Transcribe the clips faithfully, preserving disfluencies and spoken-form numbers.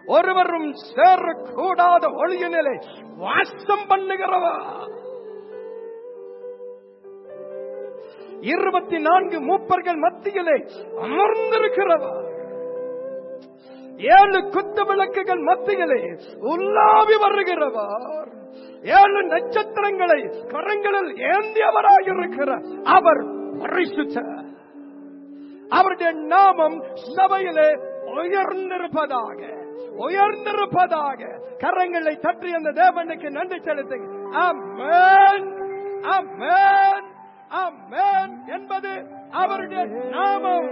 ஒருவரும் சேரக்கூடாத ஒளியினிலே வாசம் பண்ணுகிறவர். இருபத்தி நான்கு மூப்பர்கள் மத்தியிலே அமர்ந்திருக்கிறவர். ஏழு குத்து விளக்குகள் மத்தியிலே உலாவி வருகிறவர். ஏழு நட்சத்திரங்களை கரங்களில் ஏந்தியவராயிருக்கிற அவர் பரிசுத்தர். அவருடைய நாமம் சபையிலே உயர்ந்திருப்பதாக உயர்ந்திருப்பதாக. கரங்களை தட்டி அந்த தேவனுக்கு நன்றி செலுத்துங்க. ஆமென், ஆமென், ஆமென் என்பது அவருடைய நாமம்.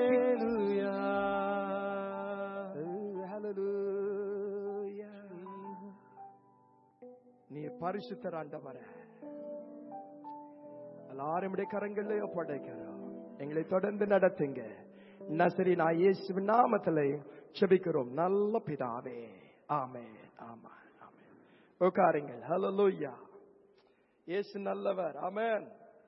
நீ பரிசுத்தர் ஆண்டவரே, எல்லாரும் கரங்களே ஒப்படைக்கிறோம். எங்களை தொடர்ந்து நடத்துங்க. நசரீனா இயேசுவின் நாமத்திலே ஜெபிக்கிறோம் நல்ல பிதாவே. ஆமென், ஆமென், ஆமென். உட்காருங்கள். ஹல்லேலூயா. இயேசு நல்லவர். ஆமென்.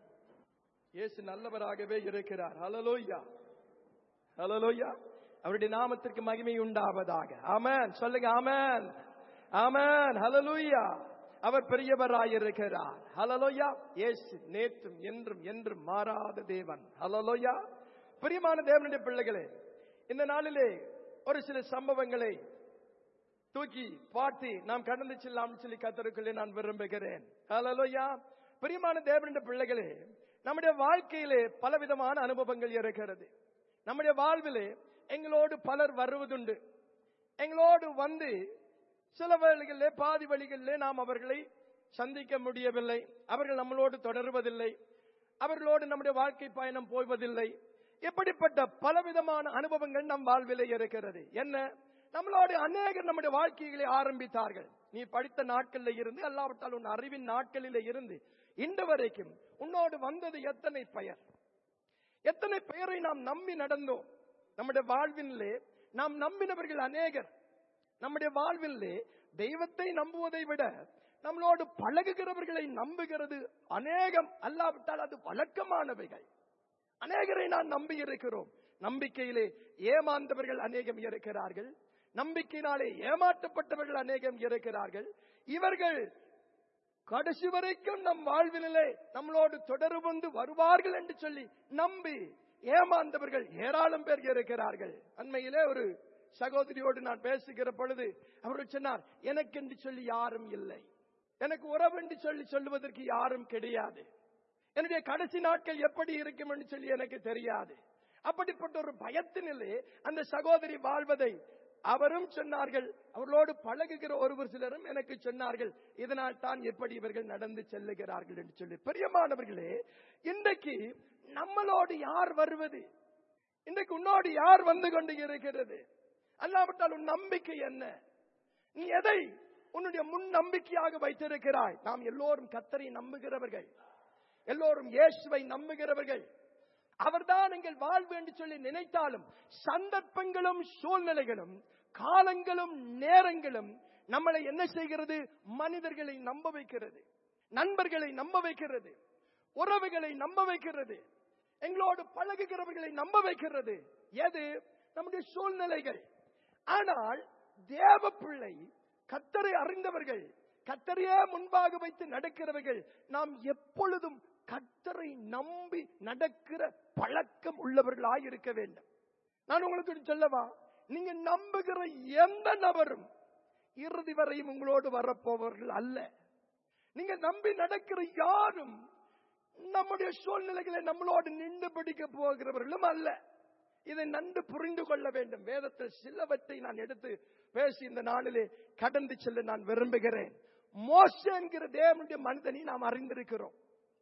இயேசு நல்லவராகவே இருக்கிறார். ஹல்லேலூயா, ஹல்லேலூயா. அவருடைய நாமத்திற்கு மகிமை உண்டாவதாக. ஆமென். சொல்லுங்க ஆமென், ஆமென். ஹல்லேலூயா. அவர் பெரியவராயிருக்கிறார். ஹல்லேலூயா. இயேசு நேற்றும் என்றும் என்றும் மாறாத தேவன். ஹல்லேலூயா. பிரியமான தேவனுடைய பிள்ளைகளே, இந்த நாளிலே ஒரு சில சம்பவங்களை தூக்கி பாட்டி நாம் கடந்து செல்லாம் சொல்லி கர்த்தருக்குள்ளே நான் விரும்புகிறேன். ஹல்லேலூயா. பிரியமான தேவனுடைய பிள்ளைகளே, நம்முடைய வாழ்க்கையிலே பலவிதமான அனுபவங்கள் இருக்கிறது. நம்முடைய வாழ்விலே எங்களோடு பலர் வருவதுண்டு. எங்களோடு வந்து சில வழிகளிலே பாதி வழிகளிலே நாம் அவர்களை சந்திக்க முடியவில்லை. அவர்கள் நம்மளோடு தொடருவதில்லை. அவர்களோடு நம்முடைய வாழ்க்கை பயணம் போவதில்லை. இப்படிப்பட்ட பலவிதமான அனுபவங்கள் நம் வாழ்விலே இருக்கிறது. என்ன, நம்மளோடு அநேகர் நம்முடைய வாழ்க்கைகளை ஆரம்பித்தார்கள். நீ படித்த நாட்களில் இருந்து அல்லாவிட்டால் உன் அறிவின் நாட்களிலே இருந்து இன்று வரைக்கும் உன்னோடு வந்தது எத்தனை பெயர், எத்தனை பெயரை நாம் நம்பி நடந்தோம். நம்முடைய வாழ்விலே நாம் நம்பினவர்கள் அநேகர். நம்முடைய வாழ்விலே தெய்வத்தை நம்புவதை விட நம்மளோடு பழகுகிறவர்களை நம்புகிறது அநேகம். அல்லாவிட்டால் அது வழக்கமானவைகள். அநேகரை நான் நம்பி இருக்கிறோம். நம்பிக்கையிலே ஏமாந்தவர்கள் அநேகம் இருக்கிறார்கள். நம்பிக்கையினாலே ஏமாற்றப்பட்டவர்கள் அநேகம் இருக்கிறார்கள். இவர்கள் கடைசி வரைக்கும் நம் வாழ்விலே நம்மளோடு தொடர்பு வந்து வருவார்கள் என்று சொல்லி நம்பி ஏமாந்தவர்கள் ஏராளம் பேர் இருக்கிறார்கள். அண்மையிலே ஒரு சகோதரியோடு நான் பேசுகிற பொழுது அவர்கள் சொன்னார், எனக்கு என்று சொல்லி யாரும் இல்லை, எனக்கு உறவு என்று சொல்லி சொல்லுவதற்கு யாரும் கிடையாது, என்னுடைய கடைசி நாட்கள் எப்படி இருக்கும் என்று சொல்லி எனக்கு தெரியாது. அப்படிப்பட்ட ஒரு பயத்தினிலே அந்த சகோதரி வாழ்வதை அவரும் சொன்னார்கள். அவர்களோடு பழகுகிற ஒருவர் சிலரும் எனக்கு சொன்னார்கள், இதனால் தான் எப்படி இவர்கள் நடந்து செல்லுகிறார்கள் என்று சொல்லி. பிரியமானவர்களே, இன்றைக்கு நம்மளோடு யார் வருவது? இன்றைக்கு உன்னோடு யார் வந்து கொண்டு இருக்கிறது? அல்லாவிட்டால் உன் நம்பிக்கை என்ன? நீ எதை உன்னுடைய முன் நம்பிக்கையாக வைத்திருக்கிறாய்? நாம் எல்லோரும் கர்த்தரை நம்புகிறவர்கள், எல்லோரும் இயேசுவை நம்புகிறவர்கள். அவர்தான் எங்கள் வாழ்வு என்று சொல்லி நினைத்தாலும் சந்தர்ப்பங்களும் சூழ்நிலைகளும் காலங்களும் நேரங்களும் நம்மளை என்ன செய்கிறது? மனிதர்களை நம்ப வைக்கிறது, நண்பர்களை நம்ப வைக்கிறது, உறவுகளை நம்ப வைக்கிறது, எங்களோடு பழகுகிறவர்களை நம்ப வைக்கிறது. எது? நம்முடைய சூழ்நிலைகள். ஆனால் தேவ பிள்ளை, கர்த்தரை அறிந்தவர்கள், கர்த்தரையே முன்பாக வைத்து நடக்கிறவர்கள், நாம் எப்பொழுதும் கர்த்தரை நம்பி நடக்கிற பழக்கம் உள்ளவர்களாய் இருக்க வேண்டும். நான் உங்களுக்கு சொல்லவா, நீங்க நம்புகிற எந்த நபரும் இறுதி வரையும் உங்களோடு வரப்போவர்கள் அல்ல. நீங்க நம்பி நடக்கிற யாரும் நம்முடைய சூழ்நிலைகளை நம்மளோடு நின்று பிடிக்க போகிறவர்களும் அல்ல. இதை நன்கு புரிந்து கொள்ள வேண்டும். வேதத்தில் சிலவற்றை நான் எடுத்து பேசி இந்த நாளிலே கடந்து செல்ல நான் விரும்புகிறேன். மோசே என்கிற தேவனுடைய மனிதனை நாம் அறிந்திருக்கிறோம்.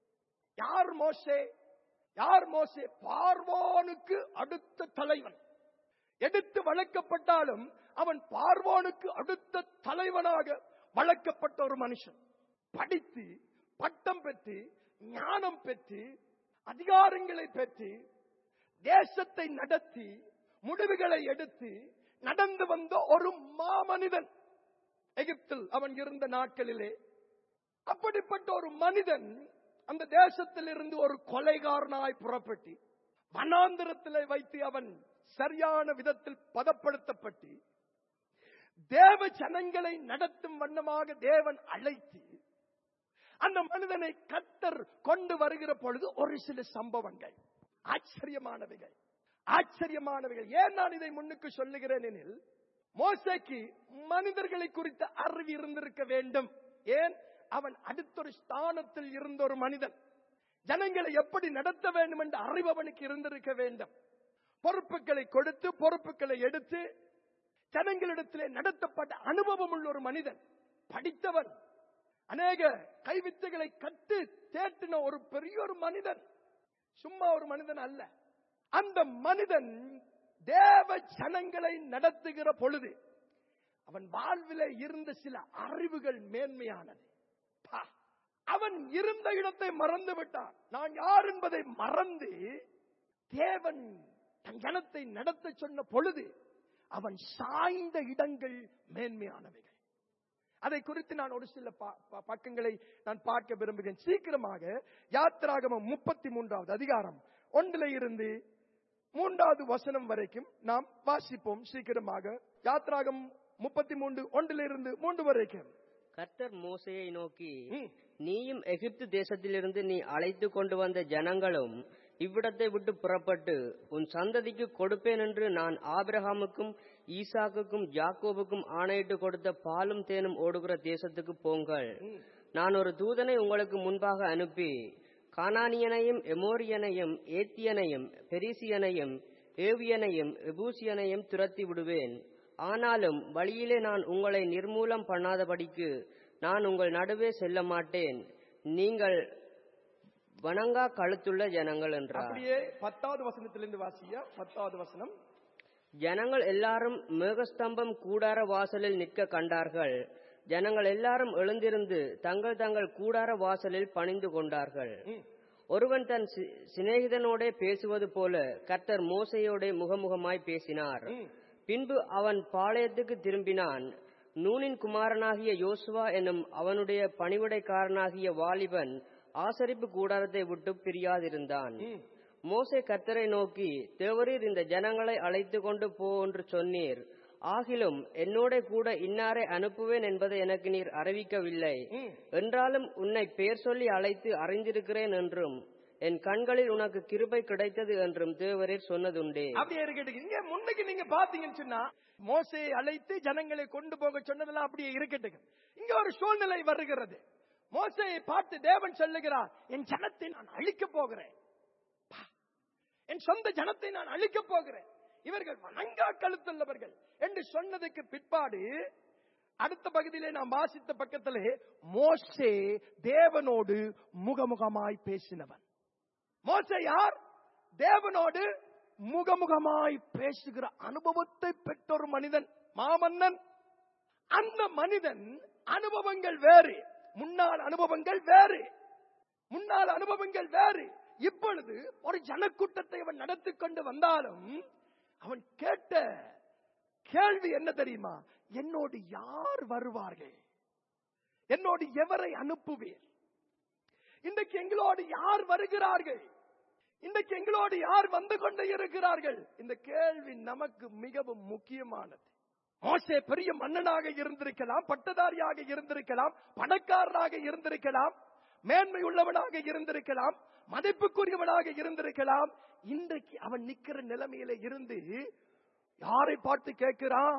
யார் மோசே? யார் மோசே? பார்வோனுக்கு அடுத்த தலைவன். எடுத்து வளர்க்கப்பட்டாலும் அவன் பார்வோனுக்கு அடுத்த தலைவனாக வளர்க்கப்பட்ட ஒரு மனுஷன். படித்து பட்டம் பெற்று ஞானம் பெற்று அதிகாரங்களை பெற்று தேசத்தை நடத்தி முடிவுகளை எடுத்து நடந்து வந்த ஒரு மாமனிதன் எகிப்தில் அவன் இருந்த நாட்களிலே. அப்படிப்பட்ட ஒரு மனிதன் அந்த தேசத்தில் இருந்து ஒரு கொலைகாரனாய் புறப்பட்டு வனாந்திரத்திலே வைத்து அவன் சரியான விதத்தில் பதப்படுத்தப்பட்டு தேவ ஜனங்களை நடத்தும் வண்ணமாக தேவன் அழைத்து அந்த மனிதனை கர்த்தர் கொண்டு வருகிற பொழுது ஒரு சில சம்பவங்கள் ஆச்சரியமானவைகள் ஆச்சரியமானவைகள். ஏன் நான் இதை முன்னுக்கு சொல்லுகிறேன் எனில், மோசேக்கு மனிதர்களை குறித்த அறிவு இருந்திருக்க வேண்டும். ஏன்? அவன் அடுத்தொரு ஸ்தானத்தில் இருந்த ஒரு மனிதன். ஜனங்களை எப்படி நடத்த வேண்டும் என்ற அறிவு அவனுக்கு இருந்திருக்க வேண்டும். பொறுப்புகளை கொடுத்து பொறுப்புகளை எடுத்து ஜனங்களிடத்திலே நடத்தப்பட்ட அனுபவம் உள்ள ஒரு மனிதன், படித்தவன், அநேக கைவித்தைகளை கட்டு தேட்டின ஒரு பெரிய ஒரு மனிதன், சும்மா ஒரு மனிதன் அல்ல. அந்த மனிதன் தேவ ஜனங்களை நடத்துகிற பொழுது அவன் வாழ்விலே இருந்த சில அறிவுகள் மேன்மையானது. அவன் இருந்த இடத்தை மறந்து விட்டான். நான் யார் என்பதை மறந்து தேவன் தன் ஜனத்தை நடத்த சொன்ன பொழுது அவன் சாய்ந்த இடங்கள் மேன்மையானவைகள். அதை குறித்து நான் ஒரு சில பக்கங்களை நான் பார்க்க விரும்புகிறேன். சீக்கிரமாக யாத்திராகமம் முப்பத்தி மூன்றாவது அதிகாரம் ஒன்றில இருந்து மூன்றாவது வசனம் வரைக்கும் நாம் வாசிப்போம். சீக்கிரமாக யாத்திராகம் முப்பத்தி மூன்று ஒன்றிலிருந்து மூன்று வரைக்கும். கர்த்தர் மோசேயை நோக்கி, நீயும் எகிப்து தேசத்திலிருந்து நீ அழைத்து கொண்டு வந்த ஜனங்களும் இவ்விடத்தை விட்டு புறப்பட்டு உன் சந்ததிக்கு கொடுப்பேன் என்று நான் ஆபிரகாமுக்கும் ஈசாக்குக்கும் யாக்கோபுக்கும் ஆணையிட்டு கொடுத்த பாலும் தேனும் ஓடுகிற தேசத்துக்கு போங்கள். நான் ஒரு தூதனை உங்களுக்கு முன்பாக அனுப்பி கானானியனையும் எமோரியனையும் ஏத்தியனையும் பெரிசியனையும் ஏவியனையும் எபூசியனையும் துரத்தி விடுவேன். ஆனாலும் வழியிலே நான் உங்களை நிர்மூலம் பண்ணாதபடிக்கு நான் உங்கள் நடுவே செல்ல மாட்டேன். நீங்கள் வணங்கா கழுத்துள்ள ஜனங்கள் என்றார். அப்படியே பத்தாவது வசனத்திலிருந்து வாசியா. பத்தாவது வசனம். ஜனங்கள் எல்லாரும் மேகஸ்தம்பம் கூடார வாசலில் நிற்க கண்டார்கள். ஜனங்கள் எல்லாரும் எழுந்திருந்து தங்கள் தங்கள் கூடார வாசலில் பணிந்து கொண்டார்கள். ஒருவன் தன் சிநேகிதனோட பேசுவது போல கர்த்தர் மோசேயோட முகமுகமாய் பேசினார். பின்பு அவன் பாளையத்துக்கு திரும்பினான். நூனின் குமாரனாகிய யோசுவா என்னும் அவனுடைய பணிவிடைக்காரனாகிய வாலிபன் ஆசரிப்பு கூடாரத்தை விட்டு பிரியாதிருந்தான். மோசே கர்த்தரை நோக்கி, தேவரீர் இந்த ஜனங்களை அழைத்து கொண்டு போ என்று சொன்னீர். ஆகிலும் என்னோட கூட இன்னாரை அனுப்புவேன் என்பதை எனக்கு நீர் அறிவிக்கவில்லை. என்றாலும் உன்னை பெயர் சொல்லி அழைத்து அறிந்திருக்கிறேன் என்றும் என் கண்களில் உனக்கு கிருபை கிடைத்தது என்றும் தேவரீர் சொன்னதுண்டே. அப்படியே இருக்கட்டும். இங்க முன்னுக்கு நீங்க பாத்தீங்கன்னு சொன்னா மோசே அழைத்து ஜனங்களை கொண்டு போக சொன்னதெல்லாம் அப்படியே இருக்கட்டும். இங்க ஒரு சூழ்நிலை வருகிறது. மோசேயை பார்த்து தேவன் சொல்லுகிறார், என் ஜனத்தை நான் அழிக்க போகிறேன், என் சொந்த ஜனத்தை நான் அழிக்க போகிறேன், இவர்கள் வணங்கா கழுத்துள்ளவர்கள் என்று சொன்னதுக்கு பிற்பாடு அடுத்த பகுதியிலே நாம் வாசித்த பக்கத்திலே மோசே தேவனோடு முகமுகமாய் பேசினவன். மோசே யார்? தேவனோடு முகமுகமாய் பேசுகிற அனுபவத்தை பெற்ற ஒரு மனிதன், மாமன்னன். அந்த மனிதன் அனுபவங்கள் வேறு, முன்னாள் அனுபவங்கள் வேறு, முன்னாள் அனுபவங்கள் வேறு. இப்பொழுது ஒரு ஜனக்கூட்டத்தை அவன் நடத்தி கொண்டு வந்தாலும் அவன் கேட்ட கேள்வி என்ன தெரியுமா? என்னோடு யார் வருவார்கள்? என்னோடு எவரை அனுப்புவீர்? இன்றைக்கு எங்களோடு யார் வருகிறார்கள்? இன்றைக்கு எங்களோடு யார் வந்து கொண்டு இருக்கிறார்கள்? இந்த கேள்வி நமக்கு மிகவும் முக்கியமானது. மோசே பெரிய மன்னனாக இருந்திருக்கலாம், பட்டதாரியாக இருந்திருக்கலாம், பணக்காரராக இருந்திருக்கலாம், மேன்மை உள்ளவனாக இருந்திருக்கலாம், மதிப்புக்குரியவனாக இருந்திருக்கலாம். இன்றைக்கு அவன் நிக்கிற நிலைமையில இருந்து யாரை பார்த்து கேட்கிறான்?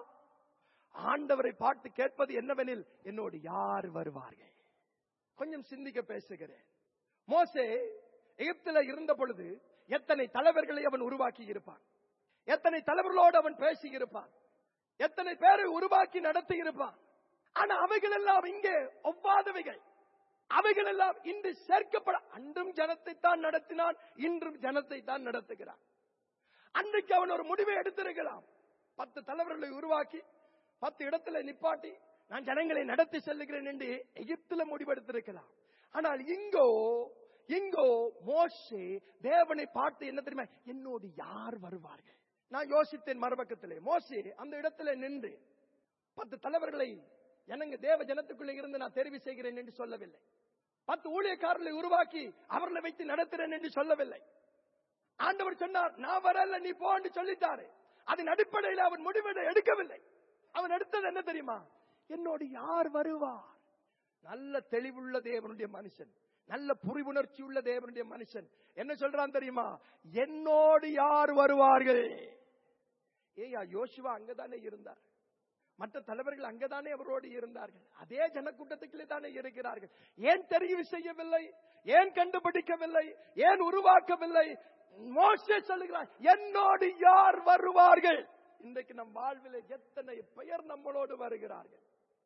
ஆண்டவரை பார்த்து கேட்பது என்னவெனில், என்னோடு யார் வருவார்கள்? கொஞ்சம் சிந்திக்க பேசுகிறேன். மோசே எகிப்தில இருந்த பொழுது எத்தனை தலைவர்களை அவன் உருவாக்கி இருப்பான், எத்தனை தலைவர்களோடு அவன் பேசி இருப்பான், எத்தனை பேரை உருவாக்கி நடத்தி இருப்பான். ஆனா அவைகள் எல்லாம் இங்கே ஒவ்வாதவைகள். அவைகள் எல்லாம் இன்று சேர்க்கப்பட, அன்றும் ஜனத்தை தான் நடத்தினான், இன்றும் ஜனத்தை தான் நடத்துகிறான். அன்றைக்கு அவன் ஒரு முடிவை எடுத்திருக்கலாம். பத்து தலைவர்களை உருவாக்கி பத்து இடத்துல நிப்பாட்டி நான் ஜனங்களை நடத்தி செல்லுகிறேன் என்று எகிப்தில முடிவெடுத்திருக்கலாம். ஆனால் இங்கோ இங்கோ மோசே தேவனை பார்த்து என்ன தெரியுமா? என்னோடு யார் வருவார்கள்? நான் யோசித்தேன் மறுபக்கத்திலே. மோசே அந்த இடத்துல நின்று பத்து தலைவர்களை எனக்கு தேவ ஜனத்துக்குள்ளே இருந்து நான் தெரிவு செய்கிறேன் என்று சொல்லவில்லை. பத்து ஊழியக்காரர்களை உருவாக்கி அவர்களை வைத்து நடத்துறேன் என்று சொல்லவில்லை. ஆண்டவர் சொன்னார், நான் வரல, நீ போ என்று சொல்லிட்டாரு. அதன் அடிப்படையில் அவன் முடிவை எடுக்கவில்லை. அவன் எடுத்தது என்ன தெரியுமா? என்னோடு யார் வருவார்? நல்ல தெளிவுள்ள தேவனுடைய மனுஷன், நல்ல புரிவுணர்ச்சி உள்ள தேவனுடைய மனுஷன் என்ன சொல்றான் தெரியுமா? என்னோடு யார் வருவார்கள்? ஏயா, யோசுவா அங்கதானே இருந்தார், மற்ற தலைவர்கள் அங்கதானே அவரோடு இருந்தார்கள், அதே ஜனக்கூட்டத்துக்குள்ளே தானே இருக்கிறார்கள். ஏன் தெரிவு செய்யவில்லை? ஏன் கண்டுபிடிக்கவில்லை? ஏன் உருவாக்கவில்லை? மோசே சொல்லுகிறார், என்னோடு யார் வருவார்கள்? இன்றைக்கு நம் வாழ்வில் எத்தனை பெயர் நம்மளோடு வருகிறார்கள்,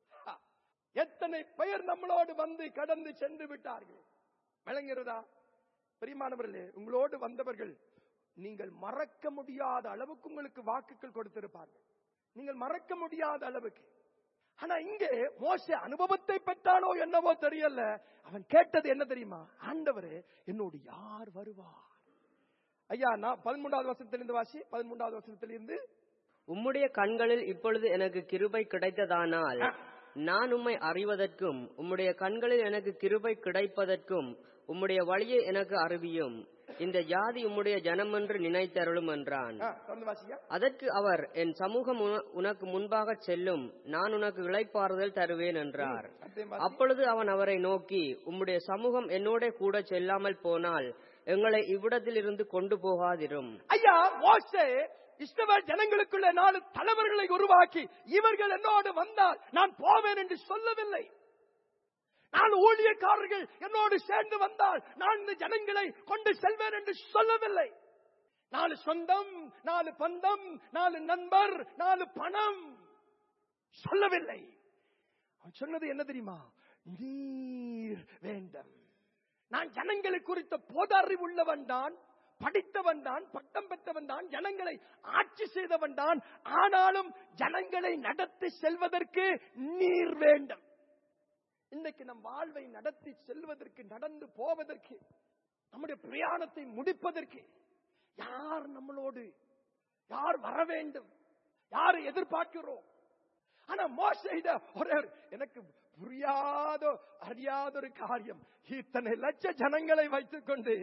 எத்தனை பெயர் நம்மளோடு வந்து கடந்து சென்று விட்டார்கள். விளங்குகிறதா? பிரியமானவர்களே, உங்களோடு வந்தவர்கள் நீங்கள் மறக்க முடியாத அளவுக்கு உங்களுக்கு வாக்குகள் கொடுத்திருப்பார்கள், நீங்கள் மறக்க முடியாத அளவுக்கு. ஆனா இங்கே மோசே அனுபவத்தை பெற்றானோ என்னவோ தெரியல, அவன் கேட்டது என்ன தெரியுமா? ஆண்டவரே, என்னோடு யார் வருவார்? ஐயா, நான் பதிமூன்றாவது வசனத்திலிருந்து வாசி. பதிமூன்றாவது வசனத்திலிருந்து, உம்முடைய கண்களில் இப்பொழுது எனக்கு கிருபை கிடைத்ததானால் நான் உம்மை அறிவதற்கும் உம்முடைய கண்களில் எனக்கு கிருபை கிடைப்பதற்கும் உம்முடைய வழியை எனக்கு அறிவியும், இந்த ஜாதி உம்முடைய ஜனம் என்று நினைத்தருளும் என்றான். அதற்கு அவர், என் சமூகம் உனக்கு முன்பாக செல்லும், நான் உனக்கு இளைப்பாறுதல் தருவேன் என்றார். அப்பொழுது அவன் அவரை நோக்கி, உம்முடைய சமூகம் என்னோட கூட செல்லாமல் போனால் எங்களை இவ்விடத்தில் இருந்து கொண்டு போகாதிரும். ஐயா, மோசே இஸ்ரவேல் ஜனங்களுக்குள்ள நாலு தலைவர்களை உருவாக்கி, இவர்கள் என்னோடு வந்தால் நான் போவேன் என்று சொல்லவில்லை. நாலு ஊழியக்காரர்கள் என்னோடு சேர்ந்து வந்தால் நான் இந்த ஜனங்களை கொண்டு செல்வேன் என்று சொல்லவில்லை. நாலு சொந்தம், நாலு பந்தம், நாலு நண்பர், நாலு பணம் சொல்லவில்லை. அவன் சொன்னது என்ன தெரியுமா? நீர் வேண்டும். நான் ஜனங்களை குறித்த பொது அறிவு உள்ளவன் தான், படித்தவன் தான், பட்டம் பெற்றவன் தான், ஜனங்களை ஆட்சி செய்தவன் தான். ஆனாலும் ஜனங்களை நடத்தி செல்வதற்கு நீர் வேண்டும். இன்றைக்கு நம் வாழ்வை நடத்தி செல்வதற்கு, நடந்து போவதற்கு, நம்முடைய பிரயாணத்தை முடிப்பதற்கு யார் நம்மளோடு, யார் வர வேண்டும், யாரை எதிர்பார்க்கிறோம்? ஆனா மோசேயிட ஒரு எனக்கு புரியாத அறியாத ஒரு காரியம், இத்தனை லட்ச ஜனங்களை வைத்துக் கொண்டு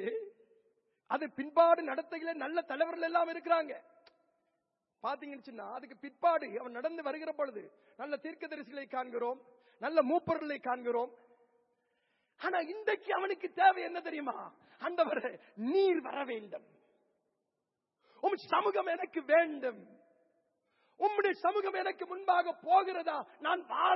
அது பின்பாடு நடத்தையில நல்ல தலைவர்கள் எல்லாம் இருக்கிறாங்க. பாத்தீங்கன்னா அதுக்கு பிற்பாடு அவன் நடந்து வருகிற பொழுது நல்ல தீர்க்கதரிசிகளை காண்கிறோம், நல்ல மூப்பர்களை காண்கிறோம். ஆனா இன்றைக்கு அவனுக்கு தேவை என்ன தெரியுமா? ஆண்டவரே, நீர் வர வேண்டும், உம் சமூகம் எனக்கு வேண்டும், உம்முடைய சமூகம் எனக்கு முன்பாக போகிறதா, நான் வாழ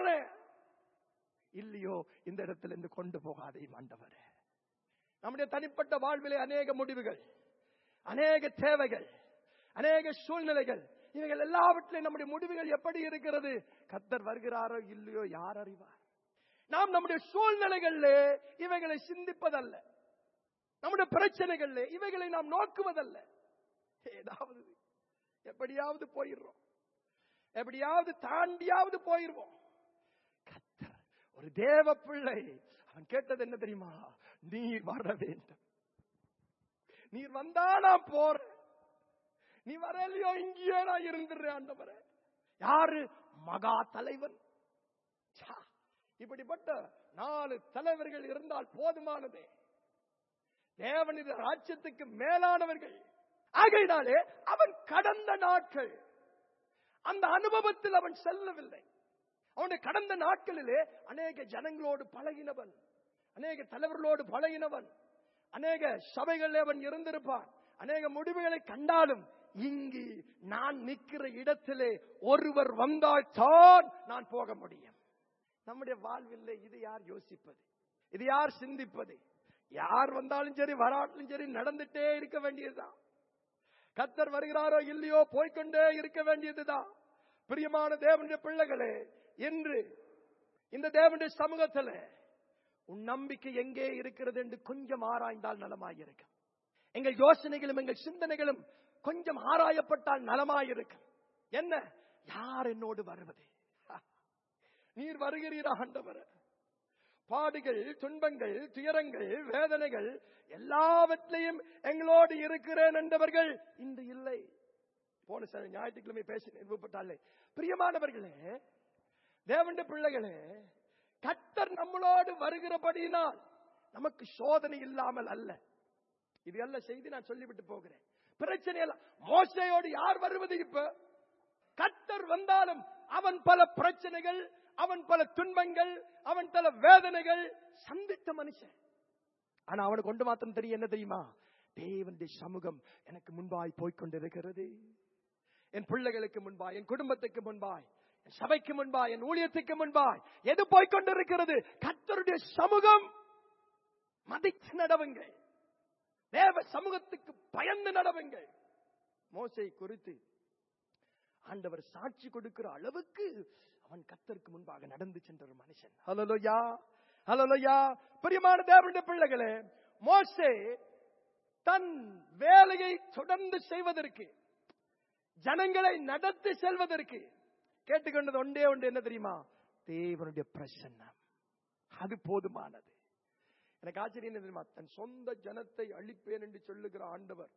இல்லையோ இந்த இடத்துல இருந்து கொண்டு போகாதே ஆண்டவரே. நம்முடைய தனிப்பட்ட வாழ்விலே அநேக முடிவுகள், அநேக தேவைகள், அநேக சூழ்நிலைகள், இவைகள் எல்லாவற்றிலும் நம்முடைய முடிவுகள் எப்படி இருக்கிறது? கர்த்தர் வருகிறாரோ இல்லையோ யார் அறிவார்? நாம் நம்முடைய சூழ்நிலைகளில் இவைகளை சிந்திப்பதல்ல, நம்முடைய பிரச்சனைகளில் இவைகளை நாம் நோக்குவதல்ல. ஏதாவது எப்படியாவது போயிடுறோம், எப்படியாவது தாண்டியாவது போயிடுவோம். கர்த்தர் ஒரு தேவ பிள்ளை, அவன் கேட்டது என்ன தெரியுமா? நீர் வர வேண்டும். நீர் வந்தா நான் போறேன், நீ வரலையோ இங்கேயே நான் இருந்துடுறேன் ஆண்டவரே. யாரு? மகா தலைவன். இப்படிப்பட்ட நாலு தலைவர்கள் இருந்தால் போதுமானதே. தேவனின் ராஜ்யத்துக்கு மேலானவர்கள். ஆகையினாலே அவன் கடந்த நாட்கள் அந்த அனுபவத்தில் அவன் செல்லவில்லை. அவனுடைய கடந்த நாட்களிலே அநேக ஜனங்களோடு பழகினவன், அநேக தலைவர்களோடு பழகினவன், அநேக சபைகளில் அவன் இருந்திருப்பான், அநேக முடிவுகளை கண்டாலும் இங்கு நான் நிற்கிற இடத்திலே ஒருவர் வந்தால் தான் நான் போக முடியும். நம்முடைய வாழ்வில் இது யார் யோசிப்பது? இது யார் சிந்திப்பது? யார் வந்தாலும் சரி வராட்டிலும் சரி நடந்துட்டே இருக்க வேண்டியதுதான். கர்த்தர் வருகிறாரோ இல்லையோ போய்கொண்டே இருக்க வேண்டியதுதான். பிரியமான தேவனுடைய பிள்ளைகளே, இன்று இந்த தேவனுடைய சமூகத்தில் உன் நம்பிக்கை எங்கே இருக்கிறது என்று கொஞ்சம் ஆராய்ந்தால் நலமாயிருக்கும். எங்கள் யோசனைகளும் எங்கள் சிந்தனைகளும் கொஞ்சம் ஆராயப்பட்டால் நலமாயிருக்கும். என்ன? யார் என்னோடு வருவது? நீர் வருகிறீரா ஆண்டவரே? பாடுகள், துன்பங்கள், துயரங்கள், வேதனைகள் எல்லாவற்றையும் எங்களோடு இருக்கிறேன் என்றவர்கள் இன்று இல்லை. போன சில ஞாயிற்றுக்கிழமை பேசி நிறுவப்பட்டாலே. பிரியமானவர்களே, தேவனுடைய பிள்ளைகளே, கர்த்தர் நம்மளோடு வருகிறபடியினால் நமக்கு சோதனை இல்லாமல் அல்ல. இது அல்ல செய்தி, நான் சொல்லிவிட்டு போகிறேன். பிரச்சனை எல்லாம் மோசேயோடு யார் வருவது? இப்ப கர்த்தர் வந்தாலும் அவன் பல பிரச்சனைகள், அவன் பல துன்பங்கள், அவன் பல வேதனைகள் சந்தித்த மனுஷன். ஆனா அவனுக்கு ஒன்று மாத்திரம் தெரியும், என்ன தெரியுமா? தேவனுடைய சமூகம் எனக்கு முன்பாய் போய்கொண்டிருக்கிறது. என் பிள்ளைகளுக்கு முன்பாய், என் குடும்பத்துக்கு முன்பாய், என் சபைக்கு முன்பாய், என் ஊழியத்துக்கு முன்பாய் எது போய்கொண்டிருக்கிறது? கர்த்தருடைய சமூகம். மதித்து நடவுங்கள், தேவ சமூகத்துக்கு பயந்து நடவுங்கள். மோசே குறித்து ஆண்டவர் சாட்சி கொடுக்கிற அளவுக்கு அவன் கர்த்தருக்கு முன்பாக நடந்து சென்ற ஒரு மனுஷன். ஹல்லேலூயா, ஹல்லேலூயா. பிரியமான தேவனுடைய பிள்ளைகளே, மோசே தன் வேலையை தொடர்ந்து செய்வதற்கு, ஜனங்களை நடத்தி செல்வதற்கு கேட்டுக்கொண்டது ஒன்றே ஒன்று, என்ன தெரியுமா? தேவனுடைய பிரசன்னம். அது போதுமானது. எனக்கு ஆச்சரியம் என்ன தெரியுமா? தன் சொந்த ஜனத்தை அழிப்பேன் என்று சொல்லுகிற ஆண்டவர்,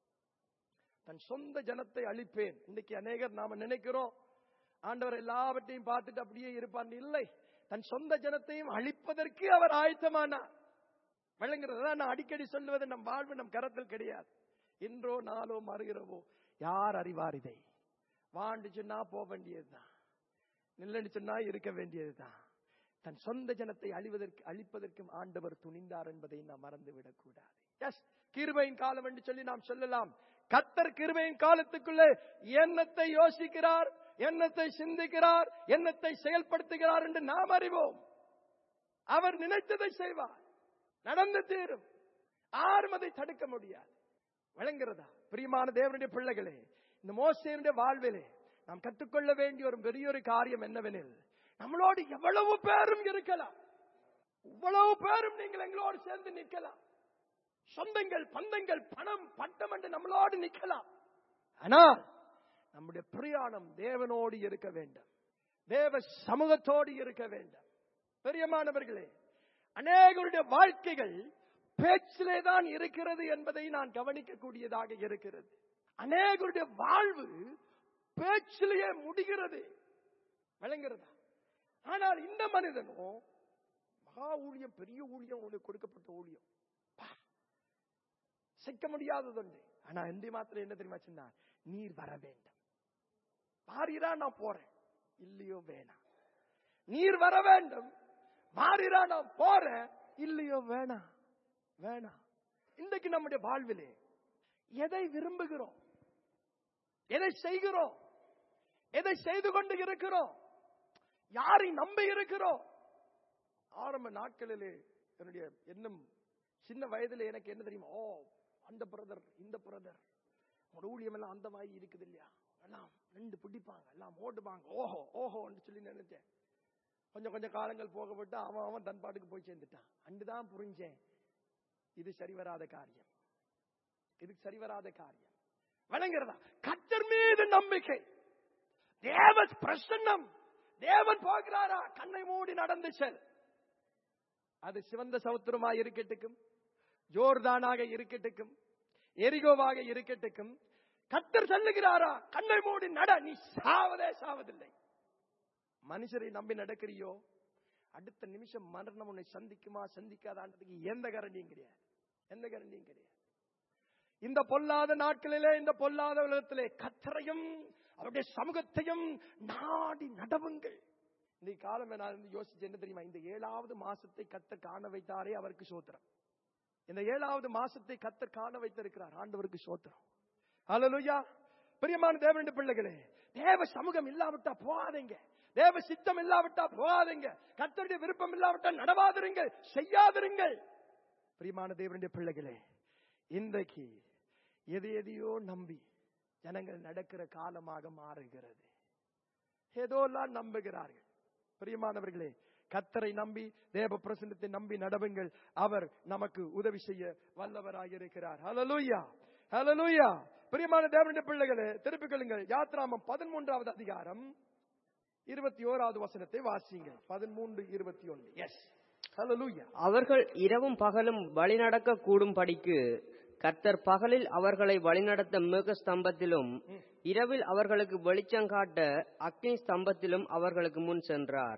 தன் சொந்த ஜனத்தை அழிப்பேன். இன்னைக்கு அநேகர் நாம நினைக்கிறோம் ஆண்டவர் எல்லாவற்றையும் பார்த்துட்டு அப்படியே இருப்பார். இல்லை, தன் சொந்த ஜனத்தையும் அழிப்பதற்கு அவர் ஆயத்தமானார். விளங்குறதா? நான் அடிக்கடி சொல்லுவது, நம் வாழ்வு நம் கரத்தில் கிடையாது. இன்றோ நாளோ மறுகிறவோ யார் அறிவார் இதை? வாண்டு சொன்னா போக வேண்டியதுதான், நில்லன்னு சொன்னா இருக்க வேண்டியதுதான். தன் சொந்த ஜனத்தை அழிவதற்கு அழிப்பதற்கும் ஆண்டவர் துணிந்தார் என்பதை நாம் மறந்துவிடக் கூடாது. எஸ், கிருபையின் காலம் என்று சொல்லி நாம் சொல்லலாம். கர்த்தர் கிருபையின் காலத்துக்குள்ளே என்னத்தை யோசிக்கிறார், என்னத்தை சிந்திக்கிறார், என்னத்தை செயல்படுத்துகிறார் என்று நாம் அறிவோம். அவர் நினைத்ததை செய்வார், நடந்து தீரும். யாரும் அதை தடுக்க முடியாது. விளங்குறதா? பிரியமான தேவனுடைய பிள்ளைகளே, இந்த மோசேயுடைய வாழ்விலே நாம் கற்றுக்கொள்ள வேண்டிய ஒரு பெரிய ஒரு காரியம் என்னவெனில், நம்மளோடு எவ்வளவு பேரும் இருக்கலாம், இவ்வளவு பேரும் நீங்கள் எங்களோடு சேர்ந்து நிற்கலாம். சொந்தங்கள், பந்தங்கள், பணம், பட்டம் என்று நம்மளோடு நிற்கலாம். ஆனால் நம்முடைய பிரயாணம் தேவனோடு இருக்க வேண்டும், தேவ சமூகத்தோடு இருக்க வேண்டும். பிரியமானவர்களே, அநேகருடைய வாழ்க்கைகள் பேச்சிலே தான் இருக்கிறது என்பதை நான் கவனிக்கக்கூடியதாக இருக்கிறது. அநேகருடைய வாழ்வு பேச்சிலேயே முடிகிறது. விளங்குறதா? ஆனால் இந்த மனிதனோ மகா ஊழியம், பெரிய ஊழியம், உனக்கு கொடுக்கப்பட்ட ஊழியம், செய்ய முடியாததுண்டு. ஆனா எந்த மாத்திரம் என்ன தெரியுமா சொன்னார்? நீர் வர வேண்டும். மாறிரா நான் போறேன், இல்லையோ வேணாம். நீர் வர வேண்டும், மாறிரா நான் போறேன், இல்லையோ வேணாம் வேணாம். இன்றைக்கு நம்முடைய வாழ்விலே எதை விரும்புகிறோம், எதை செய்கிறோம், எதை செய்து கொண்டு இருக்கிறோம், யாரை நம்பி இருக்கிறோம்? ஆரம்ப நாட்களிலே என்னுடைய இன்னும் சின்ன வயதில் எனக்கு என்ன தெரியுமா? ஓ, அந்த பிரதர், இந்த பிரதர், உங்களோட ஊழியம் எல்லாம் அந்த மாதிரி இருக்குது இல்லையா, எல்லாம் ரெண்டு பிடிப்பாங்க, எல்லாம் ஓடுவாங்க, ஓஹோ ஓஹோ சொல்லி நினைச்சேன். கொஞ்சம் கொஞ்சம் காலங்கள் போகப்பட்டு அவன் அவன் தன் பாட்டுக்கு போய் சேர்ந்துட்டான். அண்டுதான் புரிஞ்சேன், இது சரிவராத காரியம், இது சரிவராத காரியம். விளங்குறதா? கர்த்தர் மீது நம்பிக்கை, தேவ பிரசன்னம். தேவன் போகிறாரா, கண்ணை மூடி நடந்து செல். அது சிவந்த சமுத்திரமாக இருக்கட்டும், ஜோர்தானாக இருக்கட்டும், எரிகோவாக இருக்கட்டும், கர்த்தர் சொல்லுகிறாரா, கண்ணை மூடி நட, நீ சாவதே சாவதில்லை. மனுஷரை நம்பி நடக்கிறியோ, அடுத்த நிமிஷம் மரணம் உன்னை சந்திக்குமா சந்திக்காதான்றதுக்கு எந்த கரண்டியும் கிடையாது, எந்த கரண்டியும் கிடையாது. இந்த பொல்லாத நாட்களிலே, இந்த பொல்லாத உலகத்திலே கர்த்தரையும் அவருடைய சமூகத்தையும் நாடி நடவுங்கள். இந்த காலம் நான் யோசிச்சு என்ன தெரியுமா? இந்த ஏழாவது மாசத்தை கர்த்தர் காண வைத்தாரே, அவருக்கு சோத்திரம். இந்த ஏழாவது மாசத்தை கர்த்தர் காண வைத்திருக்கிறார், ஆண்டவருக்கு சோத்திரம். ஹல்லேலூயா. பிரியமான தேவனுடைய பிள்ளைகளே, தேவ சமூகம் இல்லாவிட்டா போகாதீங்க, தேவ சித்தம் இல்லாவிட்டா போகாதீங்க, கர்த்தருடைய விருப்பம் இல்லாவிட்டா நடவாதிருங்கள், செய்யாதிருங்கள். பிரியமான தேவனுடைய பிள்ளைகளே, இன்றைக்கு எது எதையோ நம்பி ஜனங்கள் நடக்கிற காலமாக மாறுகிறது. ஏதோ எல்லாம் நம்புகிறார்கள். பிரியமானவர்களே, கர்த்தரை நம்பி, தேவ பிரசன்னத்தை நம்பி நடவுங்கள். அவர் நமக்கு உதவி செய்ய வல்லவராக இருக்கிறார். ஹல்லேலூயா, ஹல்லேலூயா. பிரியமான தேவனுடைய பிள்ளைகளே, திருப்பிக் கொள்ளுங்கள். யாத்ராமம் பதிமூன்றாவது அதிகாரம் இருபத்தி ஓராவது வசனத்தை வாசியுங்கள். பதிமூன்று இருபத்தி ஒன்று. Yes, hallelujah. அவர்கள் இரவும் பகலும் வழிநடக்க கூடும் படிக்கு கர்த்தர் பகலில் அவர்களை வழிநடத்த மிருக ஸ்தம்பத்திலும், இரவில் அவர்களுக்கு வெளிச்சம் காட்ட அக்னி ஸ்தம்பத்திலும் அவர்களுக்கு முன் சென்றார்.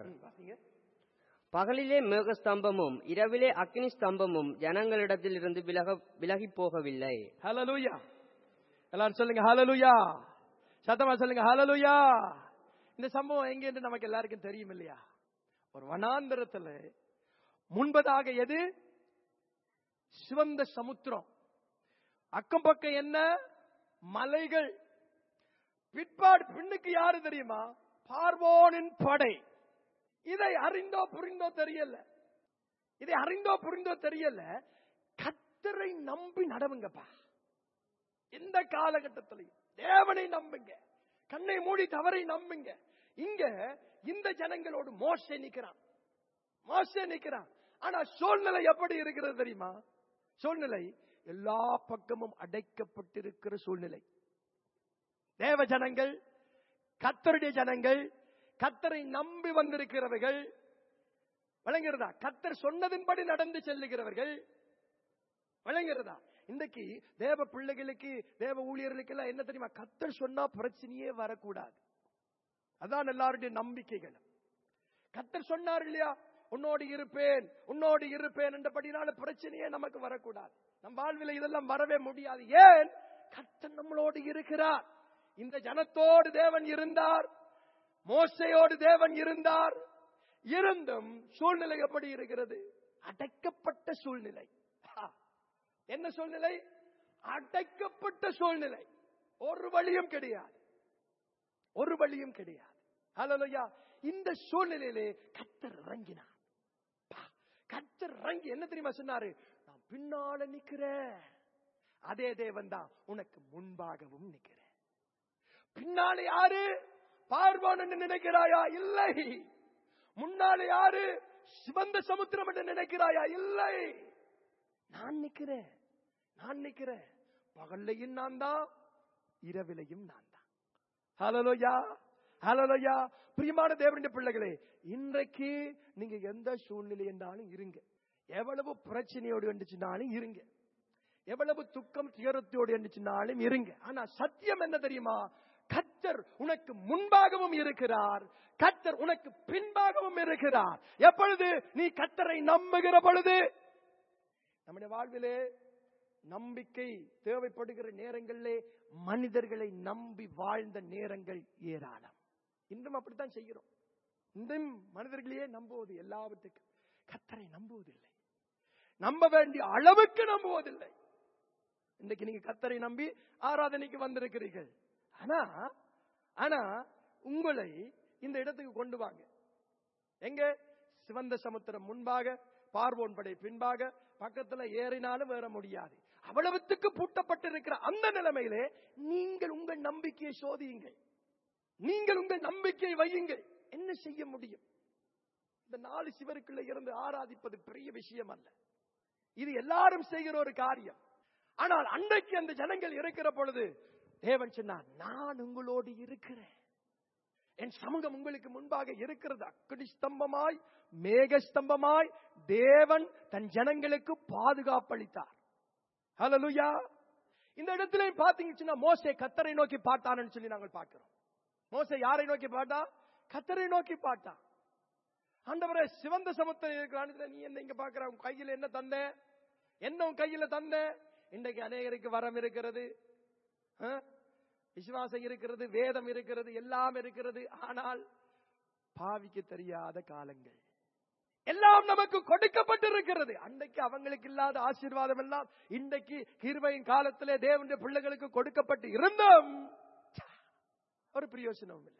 பகலிலே மிருக ஸ்தம்பமும் இரவிலே அக்னி ஸ்தம்பமும் ஜனங்களிடத்தில் இருந்து விலக விலகி போகவில்லை. ஹல்லேலூயா. எல்லாரும் சொல்லுங்க ஹல்லேலூயா. சத்தமா சொல்லுங்க ஹல்லேலூயா. இந்த சம்பவம் எங்க என்று நமக்கு எல்லாருக்கும் தெரியும் இல்லையா? ஒரு வனாந்தரத்துல முன்பதாக எது? சிவந்த சமுத்திரம், அக்கம் பக்கம் என்ன? மலைகள். பிற்பாடு பின்னுக்கு யாரு தெரியுமா? பார்வோனின் படை. இதை அறிந்தோ புரிந்தோ தெரியல, இதை அறிந்தோ புரிந்தோ தெரியல. கர்த்தரை நம்பி நடவுங்கப்பா. இந்த காலகட்டத்திலையும் தேவனை நம்புங்க, கண்ணை மூடி தவறை நம்புங்க. இங்க இந்த ஜனங்களோடு மோசே நிக்கிறான், மோசே நிக்கிறான். ஆனா சூழ்நிலை எப்படி இருக்கிறது தெரியுமா? சூழ்நிலை எல்லா பக்கமும் அடைக்கப்பட்டிருக்கிற சூழ்நிலை. தேவ ஜனங்கள், கர்த்தருடைய ஜனங்கள், கர்த்தரை நம்பி வந்திருக்கிறவர்கள், விளங்குகிறதா? கர்த்தர் சொன்னதின்படி நடந்து செல்லுகிறவர்கள், விளங்குகிறதா? இன்றைக்கு தேவ பிள்ளைகளுக்கு, தேவ ஊழியர்களுக்கு எல்லாம் என்ன தெரியுமா? கர்த்தர் சொன்னா பிரச்சனையே வரக்கூடாது. அதான் எல்லாருடைய நம்பிக்கைகள். கர்த்தர் சொன்னார் இல்லையா, உன்னோடு இருப்பேன், உன்னோடு இருப்பேன் என்றபடினால பிரச்சனையே நமக்கு வரக்கூடாது. நம் வாழ்வில் இதெல்லாம் வரவே முடியாது. ஏன்? கர்த்தர் நம்மளோடு இருக்கிறார். இந்த ஜனத்தோடு தேவன் இருந்தார், மோசையோடு தேவன் இருந்தார். இருந்தும் சூழ்நிலை எப்படி இருக்கிறது? அடைக்கப்பட்ட சூழ்நிலை. என்ன சூழ்நிலை? அடைக்கப்பட்ட சூழ்நிலை. ஒரு வழியும் கிடையாது, ஒரு வழியும் கிடையாது. ஹல்லேலூயா. இந்த சூழ்நிலையிலே கர்த்தர் இறங்கினார். கர்த்தர் இறங்கி என்ன தெரியுமா சொன்னாரு? நான் பின்னால நிக்கிறேன், அதே தேவன் தான் உனக்கு முன்பாகவும் நிக்கிறேன். பின்னாலே யாரு? பார்வோன் என்று நினைக்கிறாயா? இல்லை. முன்னாலே யாரு? சிவந்த சமுத்திரம் என்று நினைக்கிறாயா? இல்லை. நான் நிக்கிறேன், நான் நிக்கிறேன். பகல்லையும் நான் தான், இரவிலையும் நான் தான். ஹல்லேலூயா, ஹல்லேலூயா. பிரியமான தேவனுடைய பிள்ளைகளே, இன்றைக்கு நீங்க எந்த சூழ்நிலை என்றாலும் இருங்க, எவ்வளவு பிரச்சனையோடு இருந்துச்சுனாலும் இருங்க, எவ்வளவு துக்கம் துயரத்தோடு இருந்துச்சுனாலும் இருங்க. ஆனா சத்தியம் என்ன தெரியுமா? கர்த்தர் உனக்கு முன்பாகவும் இருக்கிறார், கர்த்தர் உனக்கு பின்பாகவும் இருக்கிறார். எப்பொழுது நீ கர்த்தரை நம்புகிற பொழுது. நம்முடைய வாழ்விலே நம்பிக்கை தேவைப்படுகிற நேரங்களிலே மனிதர்களை நம்பி வாழ்ந்த நேரங்கள் ஏராளம். இன்றும் அப்படித்தான் செய்கிறோம். இன்றும் மனிதர்களையே நம்புவது, எல்லாவற்றுக்கும் கர்த்தரை நம்புவதில்லை, நம்ப வேண்டிய அளவுக்கு நம்புவதில்லை. இன்றைக்கு நீங்க கர்த்தரை நம்பி ஆராதனைக்கு வந்திருக்கிறீர்கள். ஆனா ஆனா உங்களை இந்த இடத்துக்கு கொண்டு வாங்க. எங்க? சிவந்த சமுத்திரம் முன்பாக, பார்வோன் படை பின்பாக, பக்கத்துல ஏறினாலும் வேற முடியாது. அவ்வளவுத்துக்கு பூட்டப்பட்டிருக்கிற அந்த நிலைமையிலே நீங்கள் உங்கள் நம்பிக்கையை சோதியுங்கள், நீங்கள் உங்கள் நம்பிக்கையை வையுங்கள். என்ன செய்ய முடியும்? இந்த நாலு சிவருக்குள்ள இருந்து ஆராதிப்பது பெரிய விஷயம் அல்ல, இது எல்லாரும் செய்கிற ஒரு காரியம். ஆனால் அன்றைக்கு அந்த ஜனங்கள் இருக்கிற பொழுது தேவன் சொன்னார், நான் உங்களோடு இருக்கிறேன், என் சமூகம் உங்களுக்கு முன்பாக இருக்கிறது. அக்கினி ஸ்தம்பமாய், மேக ஸ்தம்பமாய் தேவன் தன் ஜனங்களுக்கு பாதுகாப்பளித்தார். ஹல்லேலூயா. இந்த இடத்துல பாத்தீங்கன்னா மோசே கர்த்தரை நோக்கி பார்த்தான்னு சொல்லி நாங்கள் பார்க்கிறோம். மோசே யாரை நோக்கி பார்த்தா? கர்த்தரை நோக்கி பார்த்தான். ஆண்டவரே, சிவந்த சமுத்திரம் இருக்கிறான், நீ என்ன இங்க பார்க்கிற? உன் கையில என்ன தந்த? என்ன உன் கையில தந்த? இன்றைக்கு அநேகருக்கு வரம் இருக்கிறது, விசுவாசம் இருக்கிறது, வேதம் இருக்கிறது, எல்லாம் இருக்கிறது. ஆனால் பாவிக்க தெரியாத காலங்கள் எல்லாம் நமக்கு கொடுக்கப்பட்டிருக்கிறது. அன்றைக்கு அவங்களுக்கு இல்லாத ஆசீர்வாதம் எல்லாம் இன்றைக்கு கிருபையின் காலத்திலே தேவனுடைய பிள்ளைகளுக்கு கொடுக்கப்பட்டு இருந்தும் ஒரு பிரயோஜனம் இல்லை.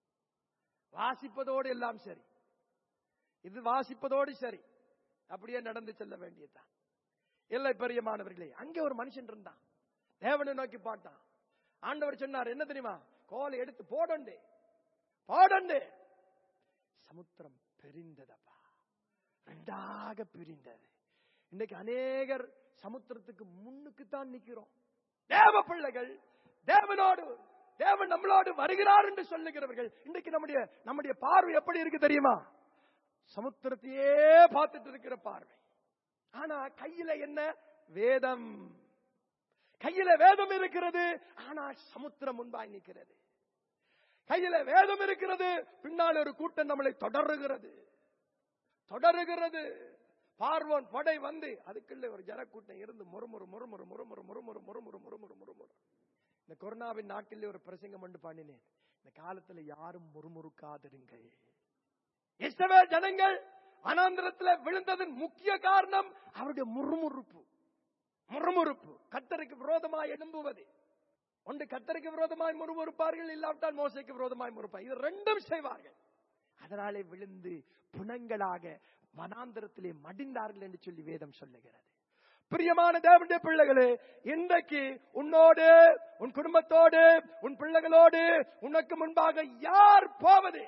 வாசிப்பதோடு எல்லாம் சரி, இது வாசிப்பதோடு சரி, அப்படியே நடந்து செல்ல வேண்டியதுதான். இல்லை பிரியமானவர்களே, அங்கே ஒரு மனுஷன் இருந்தான், தேவனை நோக்கி பார்த்தான். ஆண்டவர் சொன்னார், என்ன தெரியுமா? கோலை எடுத்து போடண்டே, போடண்டே. சமுத்திரம் பிரிந்ததப்பா, ரெண்டாக பிரிந்தது. இன்னைக்கு அநேகர் சமுத்திரத்துக்கு முன்னுக்கு தான் நிக்கிறோம். தேவ பிள்ளைகள், தேவனோடு, தேவன் நம்மளோடு வருகிறார் என்று சொல்லுகிறவர்கள். இன்னைக்கு நம்முடைய நம்முடைய பார்வை எப்படி இருக்கு தெரியுமா? சமுத்திரத்தையே பார்த்துட்டு இருக்கிற பார்வை. ஆனா கையில என்ன? வேதம். கையில வேதம் இருக்கிறது, ஆனால் சமுத்திரம் முன்பாய் நிற்கிறது. கையில வேதம் இருக்கிறது, பின்னால் ஒரு கூட்டம் நம்மளை தொடருகிறது, தொடருகிறது. பார்வோன் படை வந்து அதுக்குள்ள ஒரு ஜனக்கூட்டம் இருந்து முறுமுறு முறுமுறு முறுமுறு முறுமுறு முறுமுறு முறுமுறு முறுமுறு. இந்த கொரோனாவின் நாட்களில் ஒரு பிரசங்கம் ஒன்று பண்ணினேன். இந்த காலத்துல யாரும் முறுமுறுக்காதிருங்கள். இஸ்ரவேல் ஜனங்கள் வனாந்திரத்தில் விழுந்ததன் முக்கிய காரணம் அவருடைய முறுமுறுப்பு. முறுமுறுப்பு கர்த்தருக்கு விரோதமாய் எழும்புவது. ஒன்று கர்த்தருக்கு விரோதமாய் முறுமுறுப்பார்கள், இல்லாவிட்டால் மோசேக்கு விரோதமாய் முறுப்பார்கள். இது ரெண்டும் செய்வார்கள். அதனாலே விழுந்து புனங்களாக வனாந்திரத்திலே மடிந்தார்கள் என்று சொல்லி வேதம் சொல்லுகிறது. பிரியமான தேவனுடைய பிள்ளைகளே, இன்றைக்கு உன்னோடு, உன் குடும்பத்தோடு, உன் பிள்ளைகளோடு உனக்கு முன்பாக யார் போவது?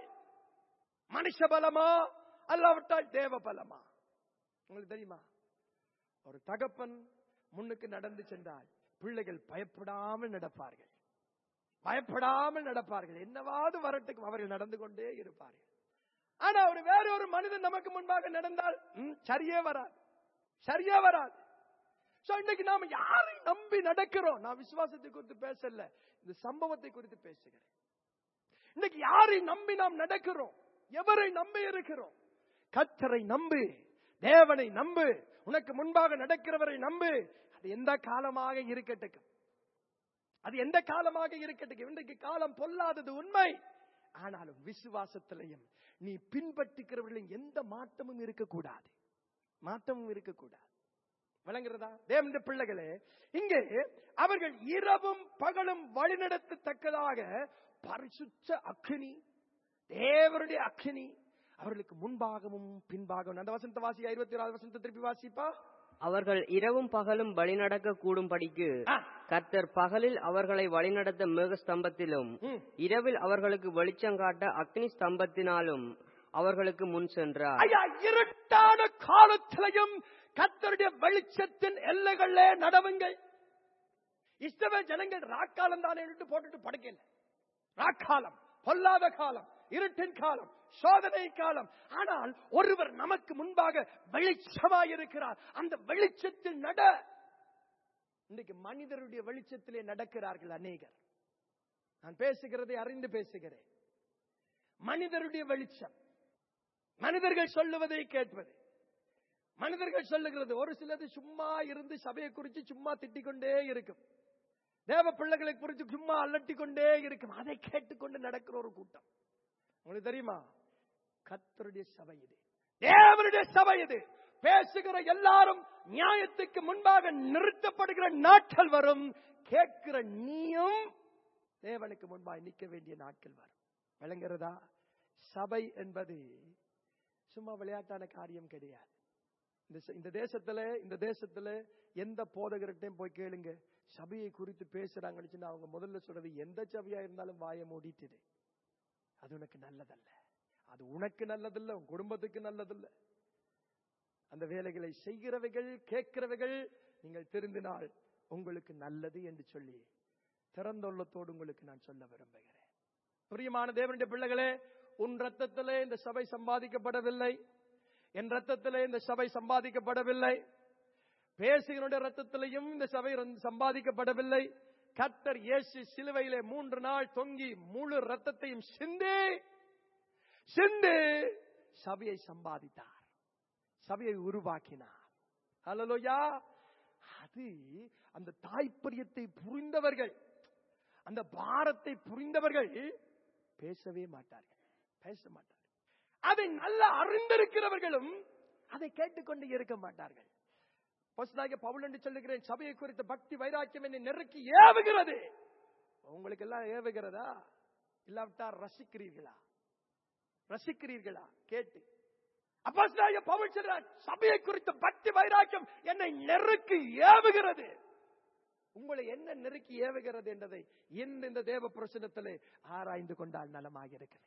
மனுஷ பலமா அல்லாவிட்டால் தேவ பலமா? உங்களுக்கு தெரியுமா, ஒரு தகப்பன் முன்னுக்கு நடந்து சென்றால் பிள்ளைகள் பயப்படாமல் நடப்பார்கள். பயப்படாமல் நடப்பார்கள். என்னவாவது வரட்டுக்கு அவர்கள் நடந்து கொண்டே இருப்பார்கள். ஆனா ஒரு வேற ஒரு மனிதன் நமக்கு முன்பாக நடந்தால் சரியே வராது, சரியா வராது. இன்னைக்கு நாம யாரை நம்பி நடக்கிறோம்? நான் விசுவாசத்தை குறித்து பேசல, இந்த சம்பவத்தை குறித்து பேசுகிறேன். இன்னைக்கு யாரை நம்பி நாம் நடக்கிறோம்? எவரை நம்பி இருக்கிறோம்? கர்த்தரை நம்பு, தேவனை நம்பு, உனக்கு முன்பாக நடக்கிறவரை நம்பு. அது எந்த காலமாக இருக்கட்டும், அது எந்த காலமாக இருக்கட்டும். இன்றைக்கு காலம் பொல்லாதது உண்மை. ஆனாலும் விசுவாசத்திலையும் நீ பின்பற்றுகிறவர்களின் எந்த மாற்றமும் இருக்கக்கூடாது, மாற்றமும் இருக்கக்கூடாது. விளங்குறதா தேவனுடைய பிள்ளைகளே? இங்கே அவர்கள் இரவும் பகலும் வழிநடத்தத்தக்கதாக பரிசுத்த அக்கினி, தேவனுடைய அக்கினி அவர்களுக்கு முன்பாகவும் பின்பாகவும். அந்த வசனத்தை வாசி, இருபத்தி ஓராவது வசனத்தை திருப்பி வாசிப்பா. அவர்கள் இரவும் பகலும் வழிநடக்க கூடும் படிக்கு கர்த்தர் பகலில் அவர்களை வழிநடத்த மேக ஸ்தம்பத்திலும் இரவில் அவர்களுக்கு வெளிச்சம் காட்ட அக்னி ஸ்தம்பத்தினாலும் அவர்களுக்கு முன் சென்றார். இருட்டான காலத்திலையும் கர்த்தருடைய வெளிச்சத்தின் எல்லைகளே நடவுங்கள். இஸ்ரவேல் ஜனங்கள் ராக்காலம் தானே போட்டுட்டு படுக்கல. ராக்காலம் பொல்லாத காலம், இருட்டின் காலம், சோதனை காலம். ஆனால் ஒருவர் நமக்கு முன்பாக வெளிச்சமாயிருக்கிறார். அந்த வெளிச்சத்தில் நட. இன்றைக்கு மனிதருடைய வெளிச்சத்திலே நடக்கிறார்கள் அநேகர். நான் பேசுகிறதை அறிந்து பேசுகிறேன். மனிதருடைய வெளிச்சம், மனிதர்கள் சொல்லுவதை கேட்பது, மனிதர்கள் சொல்லுகிறது. ஒரு சிலது சும்மா இருந்து சபையை குறித்து சும்மா திட்டிக் கொண்டே இருக்கும், தேவ பிள்ளைகளை குறித்து சும்மா அலட்டி கொண்டே இருக்கும். அதை கேட்டுக்கொண்டு நடக்கிற ஒரு கூட்டம். உங்களுக்கு தெரியுமா, கர்த்தருடைய சபை இது, தேவனுடைய சபை இது. பேசுகிற எல்லாரும் நியாயத்துக்கு முன்பாக நிறுத்தப்படுகிற நாட்கள் வரும். கேட்கிற நீயும் தேவனுக்கு முன்பாக நிற்க வேண்டிய நாட்கள் வரும். விளங்குறதா? சபை என்பது சும்மா விளையாட்டான காரியம் கிடையாது. இந்த தேசத்துல இந்த தேசத்துல எந்த போதகர்கிட்டையும் போய் கேளுங்க, சபையை குறித்து பேசுறாங்கன்னு அவங்க முதல்ல சொல்றது, எந்த சபையா இருந்தாலும் வாயை மூடிட்டு, அது உனக்கு நல்லதல்ல, அது உனக்கு நல்லதில்லை, உன் குடும்பத்துக்கு நல்லதில்லை. அந்த வேலைகளை செய்கிறவைகள் கேட்கிறவைகள் நீங்கள் திருந்தினால் உங்களுக்கு நல்லது என்று சொல்லி திறந்துள்ளத்தோடு உங்களுக்கு நான் சொல்ல விரும்புகிறேன். பிரியமான தேவனுடைய பிள்ளைகளே, உன் ரத்தத்திலே இந்த சபை சம்பாதிக்கப்படவில்லை, என் ரத்தத்திலே இந்த சபை சம்பாதிக்கப்படவில்லை, பேசுகிறோட ரத்தத்திலையும் இந்த சபை சம்பாதிக்கப்படவில்லை. கர்த்தர் இயேசு சிலுவையிலே மூன்று நாள் தொங்கி முழு ரத்தத்தையும் சிந்தி சிந்து சபையை சம்பாதித்தார், சபையை உருவாக்கினார். ஹல்லேலூயா! அது அந்த தாய்ப்பரியத்தை புரிந்தவர்கள், அந்த பாரத்தை புரிந்தவர்கள் பேசவே மாட்டார்கள், பேச மாட்டார்கள். அதை நல்லா அறிந்திருக்கிறவர்களும் அதை கேட்டுக்கொண்டு இருக்க மாட்டார்கள். பவுல் என்று சொல்லுகிறேன், சபையை குறித்த பக்தி வைராக்கியம் என்னை நெருக்கி ஏவுகிறது. உங்களுக்கு எல்லாம் ஏவுகிறதா? இல்லாவிட்டா ரசிக்கிறீர்களா? ரசிக்கிறீர்களா கேட்டு? அப்போஸ்தலனாகிய பவுல் சொல்றார், சபையை குறித்த பக்தி வைராக்கியம் என்னை நெருக்கி ஏவுகிறது. உங்களை என்ன நெருக்கி ஏவுகிறது என்பதை இன்று இந்த தேவ பிரசன்னத்திலே ஆராய்ந்து கொண்டால் நலமாக இருக்கிறது.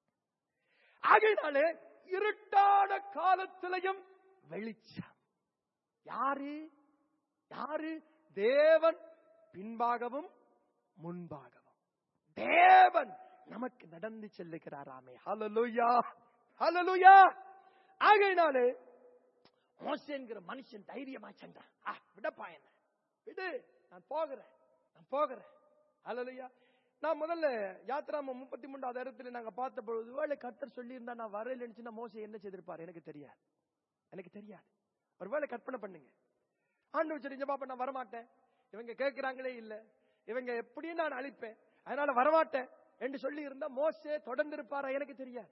ஆகையினாலே இருட்டான காலத்திலையும் வெளிச்சம். யாரு யாரு? தேவன் பின்பாகவும் முன்பாகவும் தேவன் நமக்கு நடந்து செல்லுகிறாராமே. ஹல்லேலூயா, ஹல்லேலூயா. ஆகையினாலே மோசே என்கிற மனுஷன் தைரியமா சென்றான். ஆ விடப்பா, என்ன விடு, நான் போகிறேன், நான் போகிறேன். ஹல்லேலூயா. நான் முதல்ல யாத்ராம முப்பத்தி மூன்றாவது இடத்துல நாங்க பார்த்த பொழுது, ஒருவேளை கர்த்தர் சொல்லி இருந்தா நான் வரலன்னு மோசே என்ன செய்திருப்பார் எனக்கு தெரியாது, எனக்கு தெரியாது. ஒருவேளை கற்பனை பண்ணுங்க, ஆண்டவர் சொல்லி பாப்பா நான் வரமாட்டேன், இவங்க கேட்கிறாங்களே இல்ல, இவங்க எப்படியும் நான் அழிப்பேன், அதனால வரமாட்டேன் என்று சொல்லி இருந்தா மோசே தொடர்ந்து இருப்பாரா எனக்கு தெரியாது.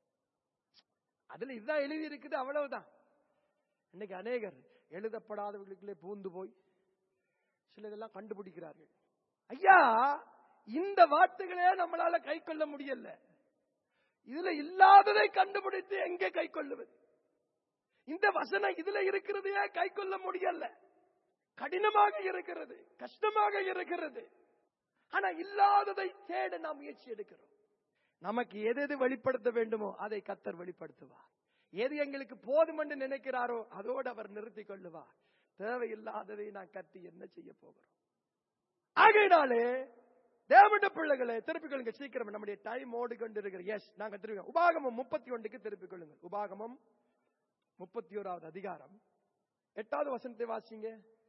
அதுல இதுதான் எழுதி இருக்குது, அவ்வளவுதான். இன்னைக்கு அநேகர் எழுதப்படாதவர்களுக்குள்ளே பூந்து போய் சிலதெல்லாம் கண்டுபிடிக்கிறார்கள். ஐயா, இந்த வார்த்தைகளே நம்மளால கை கொள்ள முடியல, இதுல இல்லாததை கண்டுபிடித்து எங்கே கை கொள்ளுவது? இந்த வசனம் இதுல இருக்கிறதையே கை கொள்ள முடியல, கடினமாக இருக்கிறது, கஷ்டமாக இருக்கிறது. ஆனா இல்லாததை தேட நாம் முயற்சி எடுக்கிறோம். நமக்கு எது எது வெளிப்படுத்த வேண்டுமோ அதை கர்த்தர் வெளிப்படுத்துவார். எது எங்களுக்கு போதும் என்று நினைக்கிறாரோ அதோடு அவர் நிறுத்திக் கொள்ளுவார். தேவையில்லாததை நான் கத்தி என்ன செய்ய போகிறோம்? ஆகையினாலே தேவனுடைய பிள்ளைகளை திருப்பிக் கொள்ளுங்க சீக்கிரம், நம்முடைய டைம் ஓடி கொண்டு இருக்கிற. எஸ், நாங்க திருப்பி உபாகமம் முப்பத்தி ஒன்றுக்கு திருப்பிக் கொள்ளுங்கள். உபாகமம் முப்பத்தி ஓராவது அதிகாரம் எட்டாவது வசனத்தை வாசிங்க.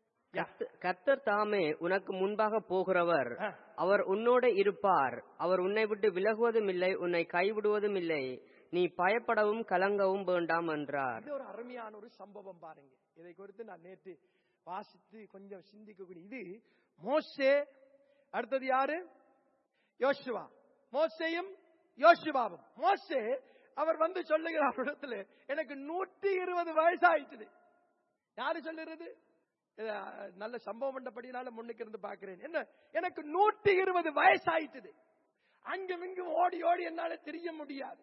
கர்த்தர் தாமே உனக்கு முன்பாக போகிறவர், அவர் உன்னோட இருப்பார், அவர் உன்னை விட்டு விலகுவதும் இல்லை, உன்னை கைவிடுவதும் இல்லை, நீ பயப்படவும் கலங்கவும் வேண்டாம் என்றார். இது ஒரு அருமையான ஒரு சம்பவம் பாருங்க. இதை குறித்து நான் நேற்று வாசித்து கொஞ்சம் சிந்திக்கக்கூடிய இது மோசே, அடுத்தது யாரு? யோசுவா. மோசேயும் யோசுவாவும். மோசே அவர் வந்து சொல்லுகிறார் இடத்துல, எனக்கு நூற்றி இருபது வயசு ஆயிடுச்சு. யாரு சொல்லுறது? நல்ல சம்பவம் பண்ணபடினால முன்னுக்கு இருந்து பாக்குறேன். என்ன, எனக்கு நூற்றி இருபது வயசு ஆயிடுச்சு, அங்கும் இங்கும் ஓடி ஓடி என்னால தெரிய முடியாது.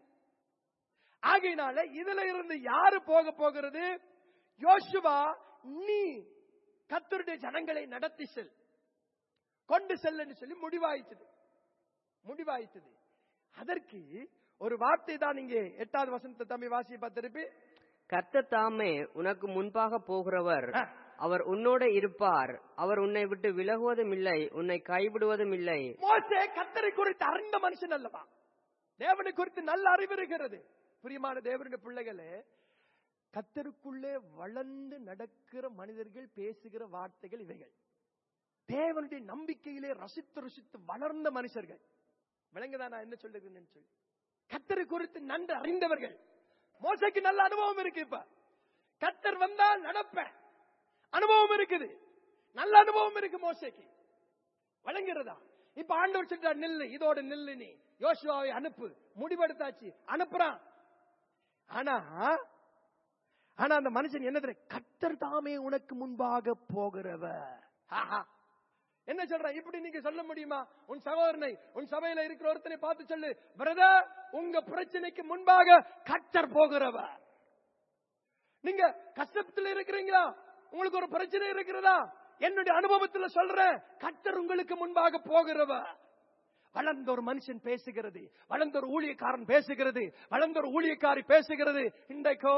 ஆகையினால இதுல இருந்து யாரு போக போகிறது? யோசுவா, நீ கர்த்தருடைய ஜனங்களை நடத்தி செல், கொண்டு செல்லுன்னு சொல்லி முடிவாயிட்டது முடிவாயிட்டது அதற்கு ஒரு வார்த்தை தான் இங்கே எட்டாவது வசனத்தை தம்பி வாசியை பார்த்திருப்பி. கர்த்தர் தாமே உனக்கு முன்பாக போகிறவர், அவர் உன்னோட இருப்பார், அவர் உன்னை விட்டு விலகுவதும் இல்லை, உன்னை கைவிடுவதும் இல்லை. மோசே கர்த்தரை குறித்து அறிந்த மனுஷன் அல்லவா? தேவனை குறித்து நல்ல அறிவு இருக்கிறது. பிரியமான தேவனுடைய பிள்ளைகளே, கர்த்தருக்குள்ளே வளர்ந்து நடக்கிற மனிதர்கள் பேசுகிற வார்த்தைகள் இவைகள். தேவனுடைய நம்பிக்கையிலே ரசித்து ருசித்து வளர்ந்த மனுஷர்கள். விளங்குதான் நான் என்ன சொல்லுகிறேன்னு சொல்லி, கர்த்தரை குறித்து நன்கு அறிந்தவர்கள். மோசைக்கு நல்ல அனுபவம் இருக்கு. இப்ப கர்த்தர் வந்தால் நடப்பேன் அனுபவம் இருக்குது, நல்ல அனுபவம் இருக்கு மோசைக்கு. வழங்குறதா? இப்ப ஆண்டவர் சொல்றார், நில்லு, இதோட நில்லு, நீ யோசுவாவை அனுப்பு. முடிவெடுத்தாச்சு, அனுப்புறான். ஆனா ஆனா அந்த மனுஷன் என்ன, கர்த்தர் தாமே உனக்கு முன்பாக போகிறவர். என்ன சொல்ற? இப்படி நீங்க சொல்ல முடியுமா? உன் சகோதரனை, உன் சபையில இருக்கிற ஒருத்தனை பார்த்து சொல்லு, பிரதர், உங்க பிரச்சனைக்கு முன்பாக கர்த்தர் போகிறவர். நீங்க கஷ்டத்துல இருக்கிறீங்களா? உங்களுக்கு ஒரு பிரச்சனை இருக்கிறதா? என்னுடைய அனுபவத்துல சொல்றேன், கர்த்தர் உங்களுக்கு முன்பாக போகிறவர். வளர்ந்த ஒரு மனுஷன் பேசுகிறது, வளர்ந்த ஒரு ஊழியக்காரன் பேசுகிறது, வளர்ந்த ஒரு ஊழியக்காரி பேசுகிறது. இன்றைக்கோ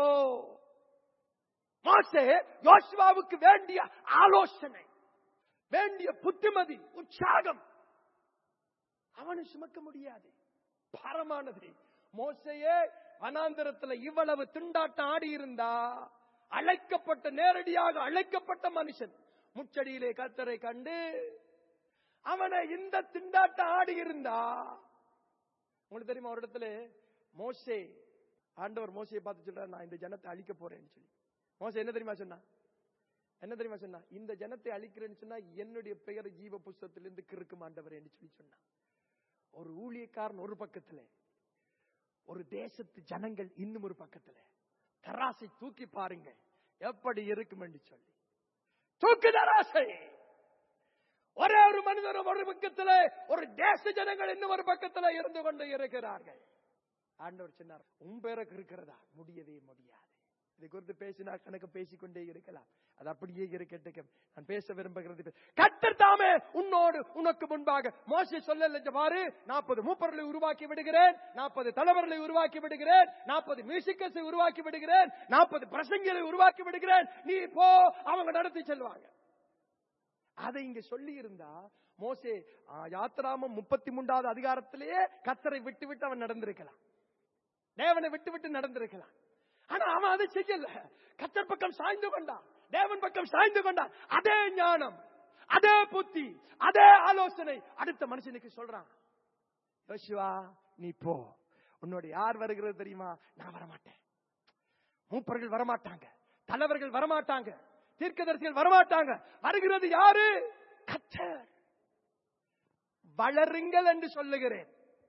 மோசே யோசுவாவுக்கு வேண்டிய ஆலோசனை, வேண்டிய புத்திமதி, உற்சாகம் அவனை சுமக்க முடியாது, பாரமானது. மோசையே வனாந்தரத்துல இவ்வளவு திண்டாட்டம் ஆடி இருந்தா, அழைக்கப்பட்ட, நேரடியாக அழைக்கப்பட்ட மனுஷன் முச்சடியிலே கர்த்தரை கண்டு அவனை இந்த திண்டாட்டம் ஆடி இருந்தா, உங்களுக்கு தெரியுமா? ஒரு இடத்துல மோசே, ஆண்டவர் மோசையை பார்த்து சொல்றார், நான் இந்த ஜனத்தை அழிக்க போறேன்னு சொல்லி. மோசே என்ன தெரியுமா சொன்னா? என்ன தெரியுமா சொன்னா? இந்த ஜனத்தை அழிக்கிறேன்னு சொன்னா என்னுடைய பெயர் ஜீவ புஸ்தகத்திலிருந்து கிறுக்கும் ஆண்டவர் என்று சொல்லி சொன்னா. ஒரு ஊழியக்காரன் ஒரு பக்கத்துல, ஒரு தேசத்து ஜனங்கள் இன்னும் ஒரு பக்கத்துல. தராசை தூக்கி பாருங்க எப்படி இருக்கும் என்று சொல்லி. தூக்கு தராசை. ஒரே ஒரு மனிதர் ஒரு பக்கத்துல, ஒரு தேச ஜனங்கள் இன்னும் ஒரு பக்கத்துல இருந்து கொண்டு இருக்கிறார்கள். ஆண்டவர் சொன்னார், உன் பேருக்கு இருக்கிறதா? முடியவே முடியாது. இதை குறித்து பேசினா கணக்கு பேசிக்கொண்டே இருக்கலாம். அது அப்படியே இருக்கட்டும். நான் பேச விரும்புகிறது, கர்த்தர் தாமே உன்னோடு உனக்கு முன்பாக. மோசே சொல்லல பாரு, நாற்பது மூப்பர்களை உருவாக்கி விடுகிறேன், நாற்பது தலைவர்களை உருவாக்கி விடுகிறேன், நாற்பது மியூசிக்கர்ஸை உருவாக்கி விடுகிறேன், நாற்பது பிரசங்கிகளை உருவாக்கி விடுகிறேன், நீ போ, அவங்க நடத்தி செல்வாங்க. அதை இங்க சொல்லி இருந்தா மோசே யாத்திராமம் முப்பத்தி மூன்றாவது அதிகாரத்திலேயே கர்த்தரை விட்டு விட்டு அவன் நடந்திருக்கலாம், தேவனை விட்டு விட்டு நடந்திருக்கலாம். ஆனா அவன் அதை செய்யல. கர்த்தர் பக்கம் சாய்ந்து கொண்டான், தேவன் பக்கம் சாய்ந்து கொண்டான். அதே ஞானம், அதே புத்தி, அதே ஆலோசனை அடுத்த மனுஷனுக்கு சொல்றான். யோசுவா, நீ போ. உன்னோட யார் வருகிறது தெரியுமா? நான் வரமாட்டேன். மூப்பர்கள் வரமாட்டாங்க, தலைவர்கள் வரமாட்டாங்க, தீர்க்கதரிசிகள் வரமாட்டாங்க. வருகிறது யாரு? கர்த்தர். வளருங்கள் என்று சொல்லுகிறேன்.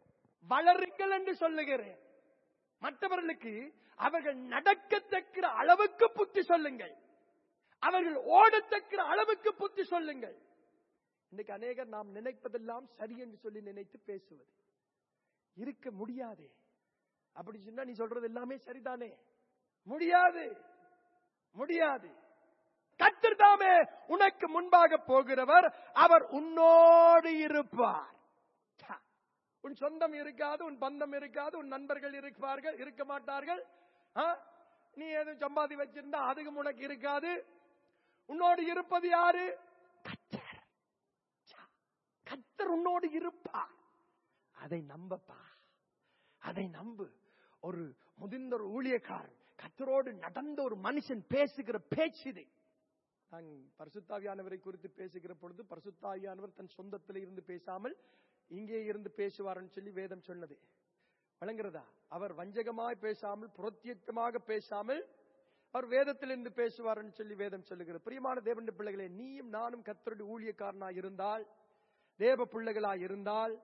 வளருங்கள் என்று சொல்லுகிறேன். மற்றவர்களுக்கு அவர்கள் நடக்கத்தக்க அளவுக்கு புத்தி சொல்லுங்கள். அவர்கள் ஓடத்தக்க அளவுக்கு புத்தி சொல்லுங்கள். இன்னைக்கு அநேகர் நாம் நினைப்பதெல்லாம் சரி என்று சொல்லி நினைத்து பேசுவது இருக்க முடியாது. அப்படி சொன்னா நீ சொல்றது எல்லாமே சரிதானே? முடியாது, முடியாது. கர்த்தர் தாமே உனக்கு முன்பாக போகிறவர், அவர் உன்னோடு இருப்பார். உன் சொந்தம் இருக்காது, உன் பந்தம் இருக்காது, உன் நண்பர்கள் இருப்பார்கள், இருக்க மாட்டார்கள். நீ எதுவும் சம்பாதி வச்சிருந்தா அதுக்கு உனக்கு இருக்காது. உன்னோடு இருப்பது யாரு? கர்த்தர். கர்த்தர் உன்னோடு இருப்பார். அதை நம்பப்பா, அதை நம்பு. ஒரு முதிர்ந்த ஒரு ஊழியக்காரன் கர்த்தரோடு நடந்த ஒரு மனுஷன் பேசுகிற பேச்சு இது. நான் பரிசுத்தாவியானவரை குறித்து பேசுகிற பொழுது பரிசுத்தாவியானவர் தன் சொந்தத்தில் இருந்து பேசாமல் இங்கே இருந்து பேசுவார்னு சொல்லி வேதம் சொன்னது வழங்குறதா? அவர் வஞ்சகமாய் பேசாமல், புரத்தியமாக பேசாமல் அவர் வேதத்திலிருந்து பேசுவார்னு சொல்லி வேதம் சொல்லுகிறது. பிரியமான தேவனுடைய பிள்ளைகளே, நீயும் நானும் கர்த்தருடைய ஊழியக்காரனாய் இருந்தால், தேவ பிள்ளைகளாய் இருந்தால்,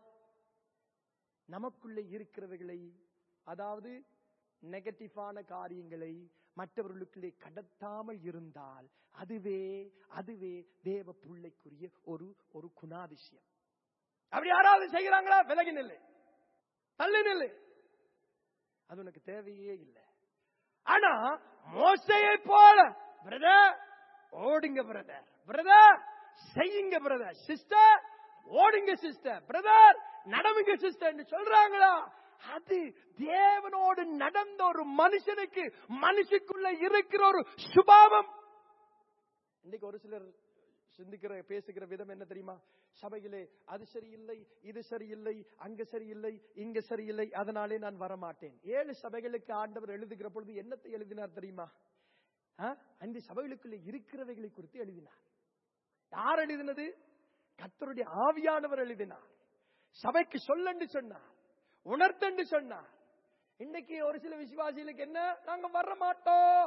நமக்குள்ளே இருக்கிறவைகளை, அதாவது நெகட்டிவான காரியங்களை மற்றவர்களுக்குள்ளே கடத்தாமல் இருந்தால் அதுவே அதுவே தேவ பிள்ளைக்குரிய ஒரு ஒரு குணாதிசயம். அப்படி யாராவது செய்கிறாங்களா? விலகி நில்லு, தள்ளி நில்லு. அது உனக்கு தேவையே இல்லை. ஆனா மோசேயை போல பிரதர் ஓடுங்க, பிரதர் பிரதர் செய்யுங்க, பிரதர் சிஸ்டர் ஓடுங்க, சிஸ்டர் பிரதர் நடவுங்க சிஸ்டர் என்று சொல்றாங்களா? அது தேவனோடு நடந்த ஒரு மனுஷனுக்கு மனுஷனுக்குள்ள இருக்கிற ஒரு சுபாவம். இன்னைக்கு ஒரு சிலர் சிந்திக்கிற பேசுகிற விதம் என்ன தெரியுமா? சபையிலே அது சரியில்லை, இது சரியில்லை, அங்க சரியில்லை, இங்க சரியில்லை, அதனாலே நான் வரமாட்டேன். ஏழு சபைகளுக்கு ஆண்டவர் எழுதுகிற பொழுது என்னத்தை எழுதினார் தெரியுமா? அந்த சபைகளுக்குள்ளே இருக்கிறவைகளை குறித்து எழுதினார். யார் எழுதினது? கர்த்தருடைய ஆவியானவர் எழுதினார். சபைக்கு சொல்லு சொன்னார், உணர்த்தண்டு சொன்னார். இன்னைக்கு ஒரு சில விசுவாசிகளுக்கு என்ன, நாங்க வர மாட்டோம்.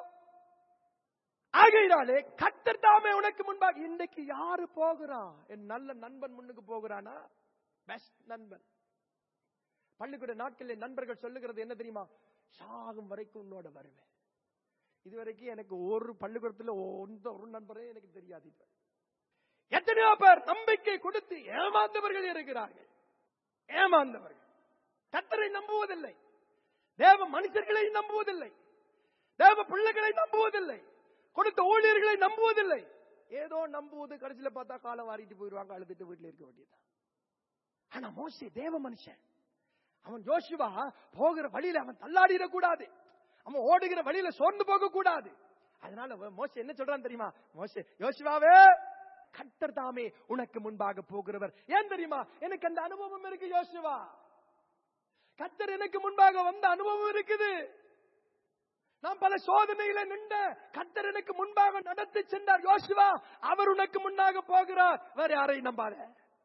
ஆகையினாலே கர்த்தர் தாமே உனக்கு முன்பாக. இன்னைக்கு யாரு போகிறான்? என் நல்ல நண்பன் முன்னுக்கு போகிறானா? பெஸ்ட் நண்பன். பள்ளிக்கூட நாட்களில் நண்பர்கள் சொல்லுகிறது என்ன தெரியுமா? சாகும் வரைக்கும் உன்னோட வருவேன். இதுவரைக்கும் எனக்கு ஒரு பள்ளிக்கூடத்தில் ஒரு நண்பரே எனக்கு தெரியாது. இப்ப எத்தனையோ பேர் நம்பிக்கை கொடுத்து ஏமாந்தவர்கள் இருக்கிறார்கள். ஏமாந்தவர்கள் கர்த்தரை நம்புவதில்லை, தேவ மனுஷர்களை நம்புவதில்லை, தேவ பிள்ளைகளை நம்புவதில்லை, கொடுத்த ஊழியர்களை நம்புவதில்லை. ஏதோ நம்புவது, கடைசியில பார்த்தா காலை வாரிட்டு போயிடுவாங்க, அழுதுட்டு வீட்டில் இருக்க வேண்டியதான். ஆனா மோசே தேவ மனுஷன். அவன் யோசுவா போகிற வழியில அவன் தள்ளாடிடக்கூடாது, அவன் ஓடுகிற வழியில சோர்ந்து போக கூடாது. அதனால மோசே என்ன சொல்றான் தெரியுமா? மோசே யோசுவாவே, கர்த்தர் தாமே உனக்கு முன்பாக போகிறவர். ஏன் தெரியுமா? எனக்கு அந்த அனுபவம் இருக்கு. யோசுவா, கர்த்தர் எனக்கு முன்பாக வந்த அனுபவம் இருக்குது. நான் பல சோதனையில நின்ற கர்த்தர் எனக்கு முன்பாக நடத்தி சென்றார். யோசுவா, அவர் உனக்கு முன்னாக போகிறார், வேற யாரையும் நம்பாத.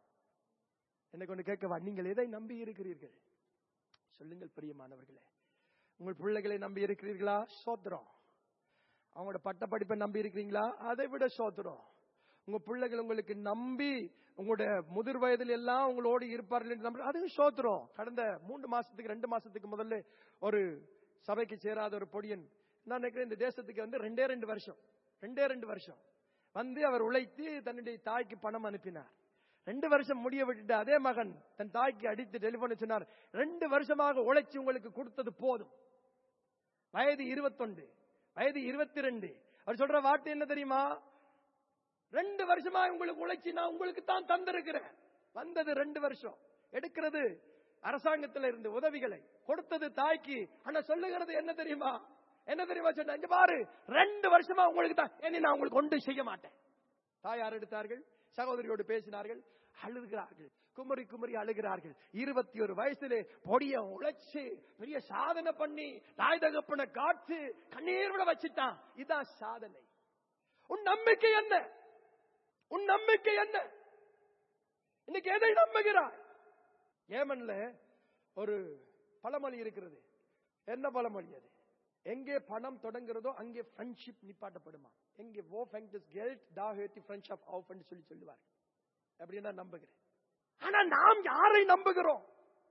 எனக்கு ஒன்று கேட்கவா? நீங்கள் எதை நம்பி இருக்கிறீர்கள்? சொல்லுங்கள் பிரியமானவர்களே. உங்கள் பிள்ளைகளை நம்பி இருக்கிறீர்களா? சோத்திரம். அவங்களோட பட்ட படிப்பை நம்பி இருக்கிறீங்களா? அதை விட சோத்திரம். உங்க பிள்ளைகள் உங்களுக்கு நம்பி உங்களுடைய முதிர் வயதில் எல்லாம் உங்களோடு இருப்பார்கள் என்று நம்ப, அதுவும் சோத்திரம். கடந்த மூன்று மாசத்துக்கு ரெண்டு மாசத்துக்கு முதல்ல ஒரு சபைக்கு சேராத ஒரு பொடியன், நான் நினைக்கிறேன் இந்த தேசத்துக்கு வந்து ரெண்டே ரெண்டு வருஷம் ரெண்டே ரெண்டு வருஷம் வந்து அவர் உழைத்து தன்னுடைய தாய்க்கு பணம் அனுப்பினார். ரெண்டு வருஷம் முடிய விட்டுட்டு அதே மகன் தன் தாய்க்கு அடித்து டெலிபோன் சொன்னார், ரெண்டு வருஷமாக உழைச்சி உங்களுக்கு கொடுத்தது போதும். வயது இருபத்தொன்று, வயது இருபத்தி ரெண்டு. அவர் சொல்ற வார்த்தை என்ன தெரியுமா? ரெண்டு வருஷமா உங்களுக்கு உழைச்சி நான் உங்களுக்கு தான் தந்திருக்கிறேன். வந்தது ரெண்டு வருஷம், எடுக்கிறது அரசாங்கத்தில் இருந்து உதவிகளை, கொடுத்தது தாய்க்கு. ஆனா சொல்லுகிறது என்ன தெரியுமா? என்ன தெரியுமா சொன்ன? பாரு, ரெண்டு வருஷமா உங்களுக்கு தான், இனி நான் உங்களுக்கு ஒன்று செய்ய மாட்டேன். தாயார் எடுத்தார்கள், சகோதரியோடு பேசினார்கள், அழுகிறார்கள், குமரி குமரி அழுகிறார்கள். இருபத்தி ஒரு வயசுல பொடிய உழைச்சு பெரிய சாதனை பண்ணி தாய் தகப்பனை காட்டு கண்ணீர் விட வச்சுட்டான். இதான் சாதனை. உன் நம்பிக்கை என்ன? உன் நம்பிக்கை என்ன? இன்னைக்கு எதை நம்புகிறாய்? ஏமன்ல ஒரு பழமொழி இருக்கிறது. என்ன பழமொழி அது? எங்கே பணம் தொடங்குறதோ அங்கே ஃப்ரெண்ட்ஷிப் நிப்பாட்டப்படுமா. எங்கே wo fängt das Geld, da hört die Freundschaft auf என்று சொல்லி சொல்லுவார். அப்படி நான் நம்புகிறேன். ஆனா நாம் யாரை நம்புகிறோம்?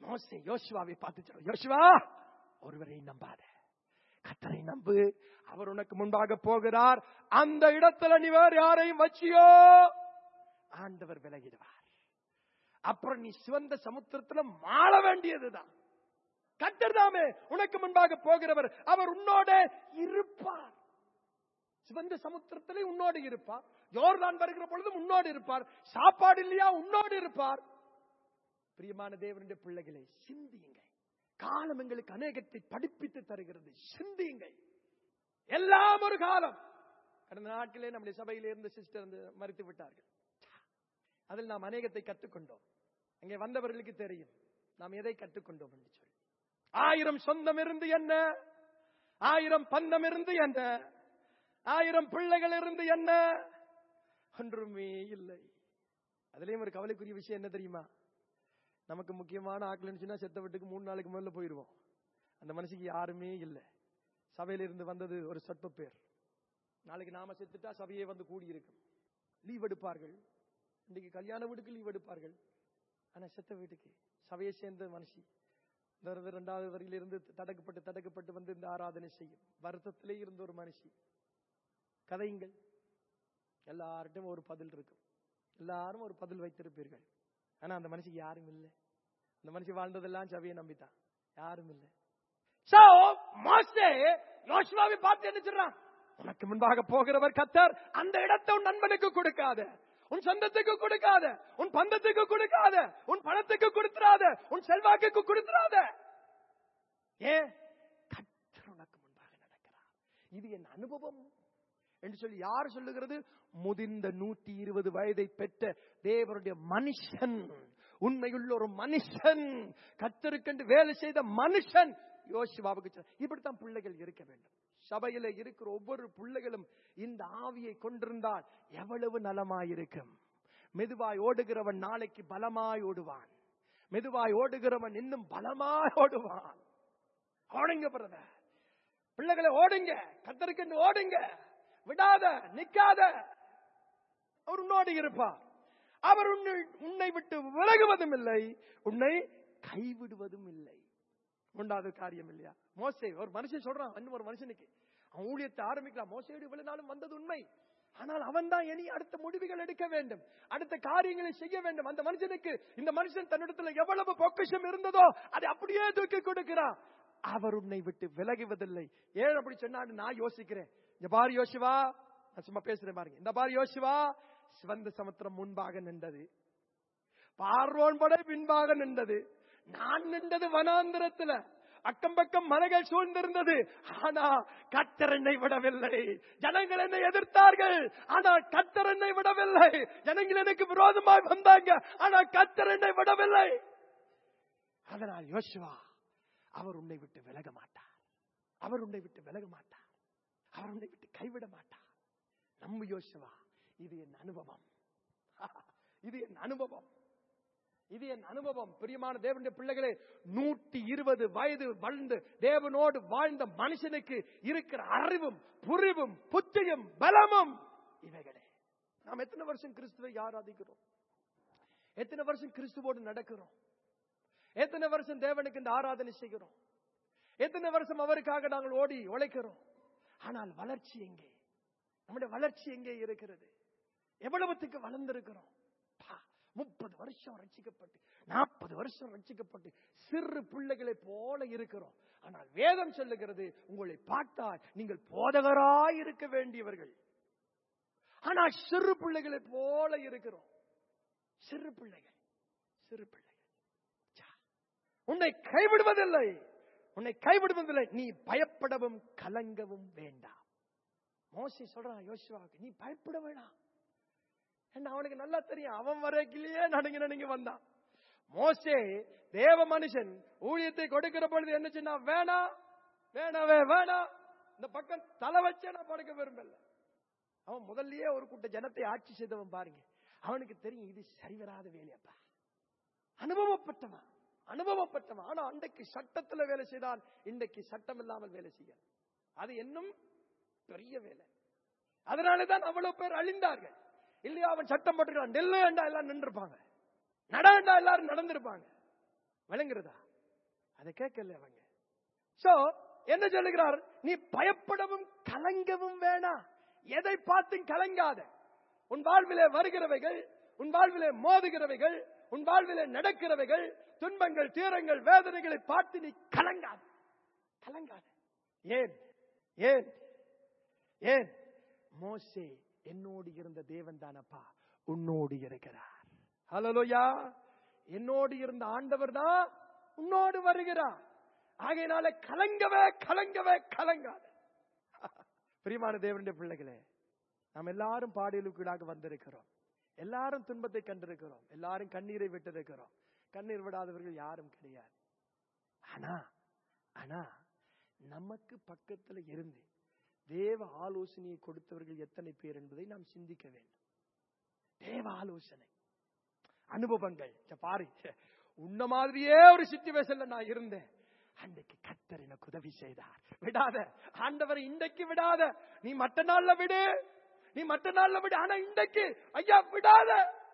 மோசே யோசுவாவை பார்த்து சொல்றான், யோசுவா ஒருவரை நம்பாத, கர்த்தரை நம்பு, அவர் உனக்கு முன்பாக போகிறார். அந்த இடத்துல நீ வேறு யாரையும் வச்சியோ ஆண்டவர் விலகிடுவார். அப்புறம் நீ சிவந்த சமுத்திரத்துல மாள வேண்டியதுதான். கர்த்தர் தாமே உனக்கு முன்பாக போகிறவர், அவர் உன்னோட இருப்பார். சிவந்த சமுத்திரத்திலே உன்னோடு இருப்பார். யோர்தான் வருகிற பொழுதும் உன்னோடு இருப்பார். சாப்பாடு இல்லையா, உன்னோடு இருப்பார். பிரியமான தேவனுடைய பிள்ளைகளை சிந்தியுங்க. காலம் எங்களுக்கு அநேகத்தை படிப்பித்து தருகிறது. சிந்தியுங்கள். எல்லாம் ஒரு காலம். கடந்த நாட்களே நம்முடைய சபையில இருந்த சிஸ்டர் மறித்து விட்டார்கள். அதில் நாம் அநேகத்தை கற்றுக்கொண்டோம். அங்கே வந்தவர்களுக்கு தெரியும் நாம் எதை கற்றுக்கொண்டோம் என்று சொல்லி. ஆயிரம் சொந்தம் இருந்து என்ன, ஆயிரம் பந்தம் இருந்து என்ன, ஆயிரம் பிள்ளைகள் இருந்து என்ன, ஒன்றுமே இல்லை. அதுலயும் ஒரு கவலைக்குரிய விஷயம் என்ன தெரியுமா? நமக்கு முக்கியமான ஆக்கள் இருந்துச்சுன்னா செத்த வீட்டுக்கு மூணு நாளைக்கு முதல்ல போயிடுவோம். அந்த மனுஷிக்கு யாருமே இல்லை. சபையில இருந்து வந்தது ஒரு சொற்ப பேர். நாளைக்கு நாம செத்துட்டா சபையே வந்து கூடி இருக்கும். லீவ் எடுப்பார்கள். இன்னைக்கு கல்யாண வீட்டுக்கு லீவ் எடுப்பார்கள். ஆனா செத்த வீட்டுக்கு சபையை சேர்ந்த மனுஷி இரண்டாவது வரியிலிருந்து தடக்கப்பட்டு தடக்கப்பட்டு வந்து இந்த ஆராதனை செய்யும். வருத்தத்திலே இருந்த ஒரு மனுஷி. கதையுங்கள். எல்லார்ட்டும் ஒரு பதில் இருக்கும். எல்லாரும் ஒரு பதில் வைத்திருப்பீர்கள். ஆனா அந்த மனுஷிக்கு யாரும் இல்லை. அந்த மனுஷி வாழ்ந்ததெல்லாம் சபையை நம்பித்தான். யாரும் இல்லை. சோ மோசே யோசுவாவை பார்த்து என்ன சொல்றான்? உனக்கு முன்பாக போகிறவர் கர்த்தர். அந்த இடத்தை உன் நண்பனுக்கு கொடுக்காத, உன் சொந்தத்துக்கு கொடுக்காத, உன் பந்தத்துக்கு கொடுக்காத, உன் பணத்துக்கு கொடுத்துறாத, உன் செல்வாக்குக்கு கொடுத்துறாத. ஏன்? கர்த்தர் உனக்கு முன்பாக நடக்கிறார். இது என் அனுபவம் என்று சொல்லி யார் சொல்லுகிறது? முதிர்ந்த நூற்றி இருபது வயதை பெற்ற தேவனுடைய மனுஷன், உண்மையுள்ள ஒரு மனுஷன், கர்த்தருக்கென்று வேலை செய்த மனுஷன் யோசுவாவுக்கு. இப்படித்தான் பிள்ளைகள் இருக்க வேண்டும். சபையில இருக்கிற ஒவ்வொரு பிள்ளைகளும் இந்த ஆவியை கொண்டிருந்தால் எவ்வளவு நலமாயிருக்கும். மெதுவாய் ஓடுகிறவன் நாளைக்கு பலமாய் ஓடுவான். மெதுவாய் ஓடுகிறவன் இன்னும் பலமாய் ஓடுவான். ஓடுங்க பிரதர், பிள்ளைகளை ஓடுங்க, கர்த்தருக்கென்று ஓடுங்க, விடாத, நிக்காத. அவர் உன்னோடு இருப்பார். அவர் உன்னை உன்னை விட்டு விலகுவதும் இல்லை, உன்னை கைவிடுவதும் இல்லை. உண்டாத காரியம் இல்லையா? மோசே ஒரு மனுஷன் சொல்றான், இன்னும் ஒரு மனுஷனுக்கு அவன் ஊழியத்தை ஆரம்பிக்கலாம். மோசேடு இவ்வளவு நாளும் வந்தது உண்மை. ஆனால் அவன் தான் இனி அடுத்த முடிவுகள் எடுக்க வேண்டும், அடுத்த காரியங்களை செய்ய வேண்டும். அந்த மனுஷனுக்கு இந்த மனுஷன் தன்னிடத்தில் எவ்வளவு பொக்கிஷம் இருந்ததோ அதை அப்படியே தூக்கி கொடுக்கிறான். அவர் உன்னை விட்டு விலகுவதில்லை. ஏன் அப்படி சொன்னான்னு நான் யோசிக்கிறேன். இந்த பாரு யோசுவா, நான் சும்மா பேசுறேன் பாருங்க. இந்த பாரு யோசுவா, சிவந்த சமுத்திரம் முன்பாக நின்றது, பார்வோன் படை பின்பாக நின்றது, நான் நின்றது வனாந்திரத்துல, அக்கம் பக்கம் மலைகள் சூழ்ந்திருந்தது. ஆனா கர்த்தர் என்னை விடவில்லை. ஜனங்கள் என்னை எதிர்த்தார்கள், ஆனால் கர்த்தர் என்னை விடவில்லை. ஜனங்கள் எனக்கு விரோதமாய் வந்தாங்க, ஆனா கர்த்தர் என்னை விடவில்லை. அதனால் யோசுவா, அவர் உன்னை விட்டு விலக மாட்டார். அவர் உன்னை விட்டு விலக மாட்டார். அவர் உன்னை விட்டு கைவிட மாட்டார். நம்ம யோசுவா, இது என் அனுபவம், இது என் அனுபவம், இது என் அனுபவம். பிரியமான தேவனுடைய பிள்ளைகளே, நூற்றி இருபது வயது வாழ்ந்து தேவனோடு வாழ்ந்த மனுஷனுக்கு இருக்கிற அறிவும் புரிவும் புத்தியும் பலமும் இவைகளே. நாம் எத்தனை வருஷம் கிறிஸ்துவை ஆராதிக்கிறோம்? எத்தனை வருஷம் கிறிஸ்துவோடு நடக்கிறோம்? எத்தனை வருஷம் தேவனுக்கு இந்த ஆராதனை செய்கிறோம்? எத்தனை வருஷம் அவருக்காக நாங்கள் ஓடி உழைக்கிறோம்? ஆனால் வளர்ச்சி எங்கே? நம்முடைய வளர்ச்சி எங்கே இருக்கிறது? எவ்வளவுத்துக்கு வளர்ந்திருக்கிறோம்? முப்பது வருஷம் ரட்சிக்கப்பட்டு, நாற்பது வருஷம் ரட்சிக்கப்பட்டு சிறு பிள்ளைகளை போல இருக்கிறோம். ஆனால் வேதம் சொல்லுகிறது, உங்களை பார்த்தால் நீங்கள் போதகராய் இருக்க வேண்டியவர்கள், ஆனால் சிறு பிள்ளைகளை போல இருக்கிறோம். சிறு பிள்ளைகள், சிறு பிள்ளைகள். உன்னை கைவிடுவதில்லை, உன்னை கைவிடுவதில்லை. நீ பயப்படவும் கலங்கவும் வேண்டாம். மோசே சொல்றான் யோசுவாவுக்கு, நீ பயப்பட வேண்டாம். அவனுக்கு நல்லா தெரியும், அவன் வரைக்கிலேயே நடுங்க நடுங்க வந்தான். மோசே தேவ மனுஷன் ஊழியத்தை கொடுக்கிற பொழுது என்ன சொன்னா, வேணா வேணாவே வேணா, இந்த பக்கம் தலை வச்சே நான் படுக்க விரும்பல. அவன் முதல்லயே ஒரு கூட்ட ஜனத்தை ஆட்சி செய்தவன் பாருங்க. அவனுக்கு தெரியும் இது சரிவராத வேலையப்பா. அனுபவப்பட்டவன், அனுபவப்பட்டவன். ஆனா அன்றைக்கு சட்டத்துல வேலை செய்தான், இன்றைக்கு சட்டம் இல்லாமல் வேலை செய்ய, அது இன்னும் பெரிய வேலை. அதனாலதான் அவ்வளவு பேர் அழிந்தார்கள். இல்லையா? அவன் சட்டம் போட்டுக்கிறான், நெல்லு வேண்டா எல்லாம் நின்றுப்பாங்க, நட வேண்டா எல்லாரும் நடந்திருப்பாங்க. விளங்குறதா? அதை கேட்கல அவங்க. சோ என்ன சொல்லுகிறார்? நீ பயப்படவும் கலங்கவும் வேணாம். எதை பார்த்து கலங்காத. உன் வாழ்விலே வருகிறவைகள், உன் வாழ்விலே மோதுகிறவைகள், உன் வாழ்விலே நடக்கிறவைகள், துன்பங்கள், தீரங்கள், வேதனைகளை பார்த்து நீ கலங்காத. கலங்காத. ஏன் ஏன் ஏன்? மோசே என்னோடு இருந்த தேவன் தானப்பா உன்னோடு இருக்கிறார். ஹல்லேலூயா. என்னோடு இருந்த ஆண்டவர் தான் உன்னோடு வருகிறார். ஆகையினால கலங்கவே கலங்கவே கலங்காத. பிரியமான தேவனுடைய பிள்ளைகளே, நாம் எல்லாரும் பாடலுக்குள்ளாக வந்திருக்கிறோம். எல்லாரும் துன்பத்தை கண்டிருக்கிறோம். எல்லாரும் கண்ணீரை விட்டிருக்கிறோம். கண்ணீர் விடாதவர்கள் யாரும் கிடையாது. ஆனா ஆனா நமக்கு பக்கத்துல இருந்து தேவ ஆலோசனையை கொடுத்தவர்கள் எத்தனை பேர் என்பதை நாம் சிந்திக்க வேண்டும். தேவ ஆலோசனை, அனுபவங்கள். பாரு, உன்ன மாதிரியே ஒரு சிச்சுவேஷன்ல நான் இருந்தேன். அன்றைக்கு கர்த்தர் எனக்கு உதவி செய்தார். விடாத ஆண்டவரை, இன்றைக்கு விடாத. நீ மற்ற நாள்ல விடு, நீ மற்ற நாள்ல விடு. ஆனா இன்றைக்கு ஐயா விடாத.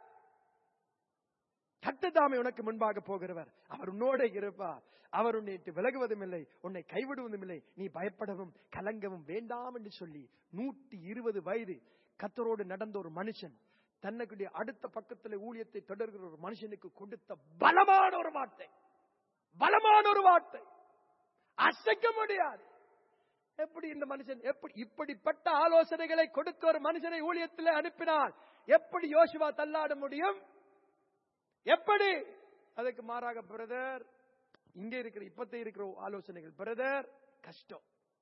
கர்த்தர் உனக்கு முன்பாக போகிறவர். அவர் உன்னோட இருப்பார். அவர் உன்னை விலகுவதும் இல்லை, உன்னை கைவிடுவதும் இல்லை. நீ பயப்படவும் கலங்கவும் வேண்டாம் என்று சொல்லி நூற்றி இருபது வயது கர்த்தரோடு நடந்த ஒரு மனுஷன் தன்னுடைய அடுத்த பக்கத்தில் ஊழியத்தை தொடர்கிற ஒரு மனுஷனுக்கு கொடுத்த பலமான ஒரு வார்த்தை, பலமான ஒரு வார்த்தை, அசைக்க முடியாது. எப்படி இந்த மனுஷன், எப்படி இப்படிப்பட்ட ஆலோசனைகளை கொடுக்க ஒரு மனுஷனை ஊழியத்தில் அனுப்பினால் எப்படி யோசுவா தள்ளாட முடியும்? எப்படி? அதுக்கு மாறாக பிரதர், இங்க இருக்கிற இப்பத்தே இருக்கிற ஆலோசனைகள் பிரதர் கஷ்டம்,